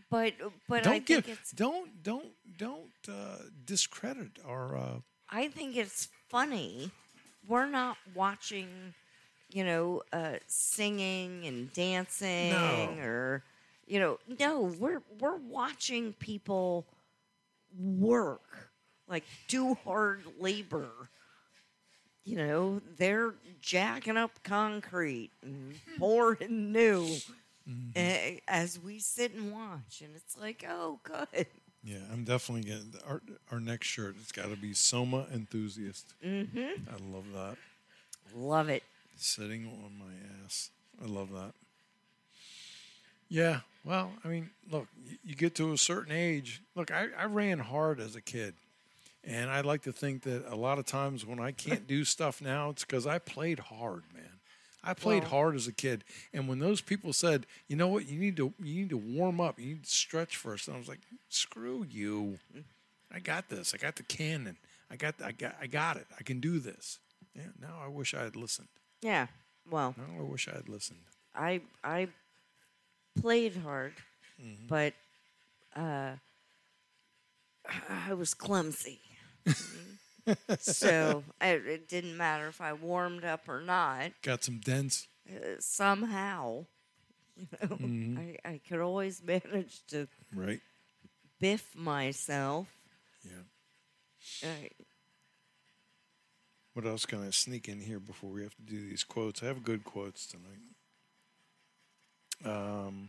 D: but but
B: don't
D: I
B: give,
D: think it's
B: don't don't don't uh, discredit our. Uh,
D: I think it's funny. We're not watching, you know, uh, singing and dancing
B: No.
D: or, you know, no, we're we're watching people work, like do hard labor. You know, they're jacking up concrete and pouring new uh, as we sit and watch, and it's like, oh, good.
B: yeah, I'm definitely getting our our next shirt. It's got to be Soma enthusiast.
D: Mm-hmm.
B: I love that.
D: Love it.
B: Sitting on my ass. I love that. Yeah. Well, I mean, look, you, you get to a certain age. Look, I, I ran hard as a kid. And I like to think that a lot of times when I can't do stuff now, it's because I played hard, man. I played
D: Well-
B: hard as a kid. And when those people said, you know what, you need to you need to warm up, you need to stretch first. And I was like, screw you. I got this. I got the cannon. I got I got I got it. I can do this. Yeah, now I wish I had listened.
D: Yeah. Well,
B: Now I wish I had listened.
D: I I played hard, but uh, I was clumsy. So I, it didn't matter if I warmed up or not.
B: Got some dents.
D: Uh, somehow, you know, I, I could always manage to
B: Right.
D: biff myself.
B: Yeah.
D: Uh,
B: What else can I sneak in here before we have to do these quotes? I have good quotes tonight. Um,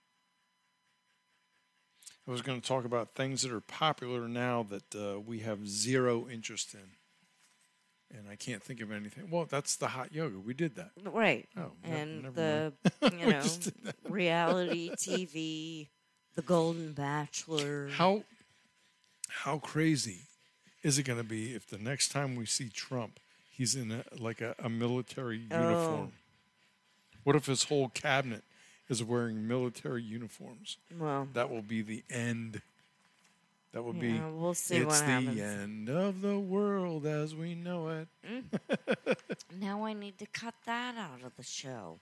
B: I was going to talk about things that are popular now that uh, we have zero interest in. And I can't think of anything. Well, that's the hot yoga. We did that.
D: right.
B: Oh, ne-
D: and
B: never
D: the
B: mind.
D: you
B: We
D: know
B: just did that.
D: reality T V, The Golden Bachelor.
B: How how crazy is it going to be if the next time we see Trump, he's in a, like a, a military uniform? What if his whole cabinet is wearing military uniforms?
D: Well,
B: That will be the end. That will be.
D: yeah, we'll see
B: It's
D: what
B: the
D: happens.
B: end of the world as we know it.
D: Now I need to cut that out of the show.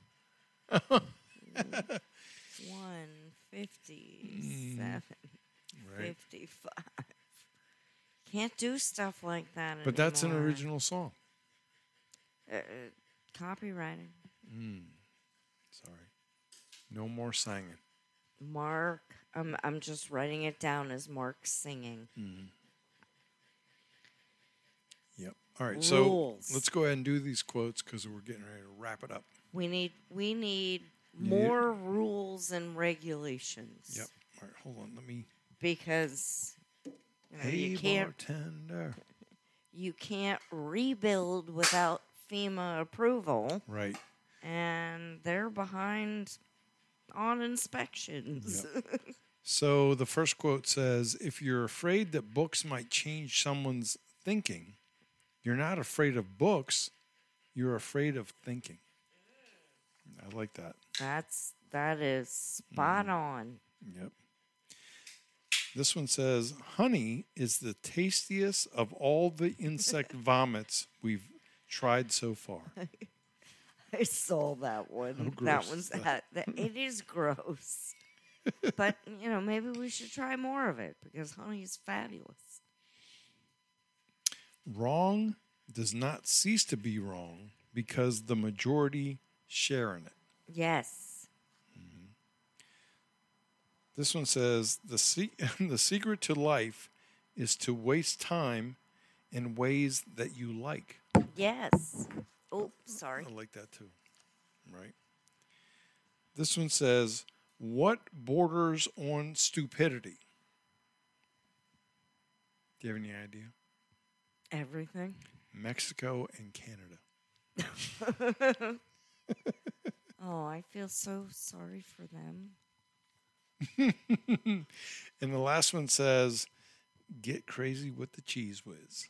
D: One fifty-seven,
B: Right.
D: fifty-five. Can't do stuff like that
B: But that's an
D: anymore.
B: original song.
D: Uh, uh, copywriting.
B: Sorry. No more singing.
D: Mark, I'm I'm just writing it down as Mark singing.
B: Yep. All right. So
D: Rules.
B: let's go ahead and do these quotes because we're getting ready to wrap it up.
D: We need we need
B: need-
D: more rules and regulations.
B: Yep. All right. Hold on. Let me.
D: Because you, know,
B: Hey,
D: you can't
B: bartender.
D: you can't rebuild without FEMA approval,
B: Right.
D: and they're behind on inspections.
B: So the first quote says, if you're afraid that books might change someone's thinking, you're not afraid of books, you're afraid of thinking. I like that.
D: That's that is spot on.
B: Yep. This one says, honey is the tastiest of all the insect vomits we've tried so far.
D: I saw that one.
B: How
D: that
B: gross
D: one's
B: is
D: that, that it is gross. But you know, maybe we should try more of it because honey is fabulous.
B: Wrong does not cease to be wrong because the majority share in it.
D: Yes.
B: This one says the se- the secret to life is to waste time in ways that you like.
D: Yes. Oh, sorry.
B: I like that too. Right. This one says, what borders on stupidity? Do you have any idea?
D: Everything.
B: Mexico and Canada.
D: Oh, I feel so sorry for them.
B: And the last one says, get crazy with the cheese whiz.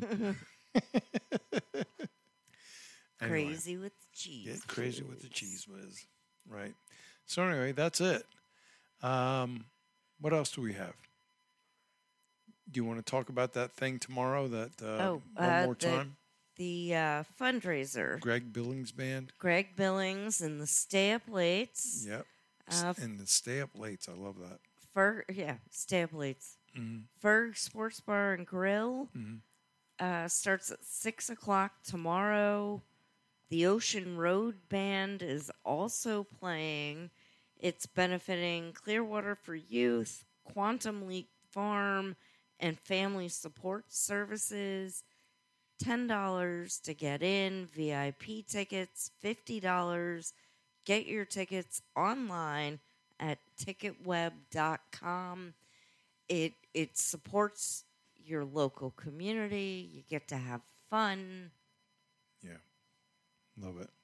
B: Anyway,
D: Crazy with the cheese.
B: Get crazy with the
D: whiz.
B: cheese whiz. Right. So anyway, that's it. Um, what else do we have? Do you want to talk about that thing tomorrow? That uh,
D: Oh,
B: one
D: uh,
B: more
D: the-
B: time.
D: The uh, fundraiser.
B: Greg Billings Band.
D: Greg Billings and the Stay Up Lates.
B: Yep.
D: Uh,
B: and the stay up lates. I love that.
D: Ferg, yeah, stay up late. Ferg Sports Bar and Grill uh, starts at six o'clock tomorrow. The Ocean Road Band is also playing. It's benefiting Clearwater for Youth, Quantum Leap Farm, and Family Support Services. ten dollars to get in, V I P tickets, fifty dollars. Get your tickets online at ticket web dot com. It it supports your local community. You get to have fun.
B: Yeah. Love it.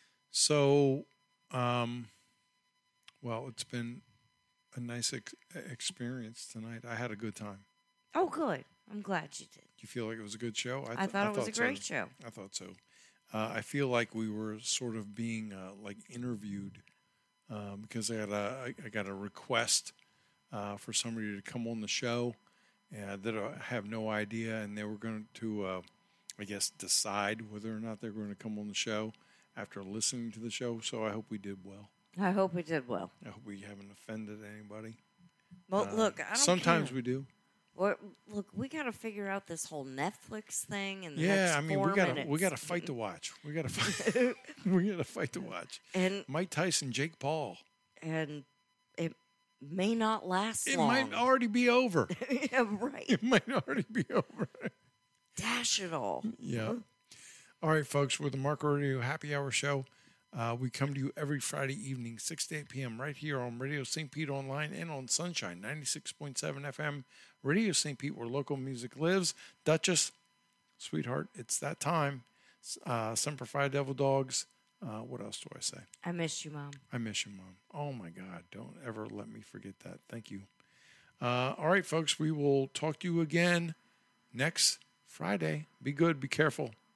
B: So, um, well, it's been a nice ex- experience tonight. I had a good time.
D: Oh, good. I'm glad you did.
B: Do you feel like it was a good show?
D: I,
B: th-
D: thought it was a
B: so.
D: great show.
B: I thought so. Uh, I feel like we were sort of being uh, like interviewed um, because I got a I, I got a request uh, for somebody to come on the show uh, that I have no idea, and they were going to, uh, I guess, decide whether or not they're going to come on the show after listening to the show. So I hope we did well.
D: I hope we did well.
B: I hope we haven't offended anybody.
D: Well,
B: Uh,
D: look, I don't
B: sometimes
D: care.
B: we do.
D: Well, look, we got to figure out this whole Netflix thing in the
B: Yeah,
D: next
B: I mean,
D: four
B: we got
D: minutes.
B: we got to fight to watch. We got to fight. we got to fight to watch.
D: And
B: Mike Tyson, Jake Paul.
D: and it may not last
B: It
D: long.
B: might already be over.
D: Yeah, right.
B: It might already be over.
D: Dash it all.
B: Yeah. All right, folks, we're the Marco Radio Happy Hour Show. Uh, we come to you every Friday evening, six to eight p.m. right here on Radio Saint Pete Online and on Sunshine, ninety-six point seven F M. Radio Saint Pete, where local music lives. Duchess, sweetheart, it's that time. Uh, Semper Fi Devil Dogs. Uh, what else do I say?
D: I miss you, Mom.
B: I miss you, Mom. Oh, my God. Don't ever let me forget that. Thank you. Uh, all right, folks, we will talk to you again next Friday. Be good. Be careful.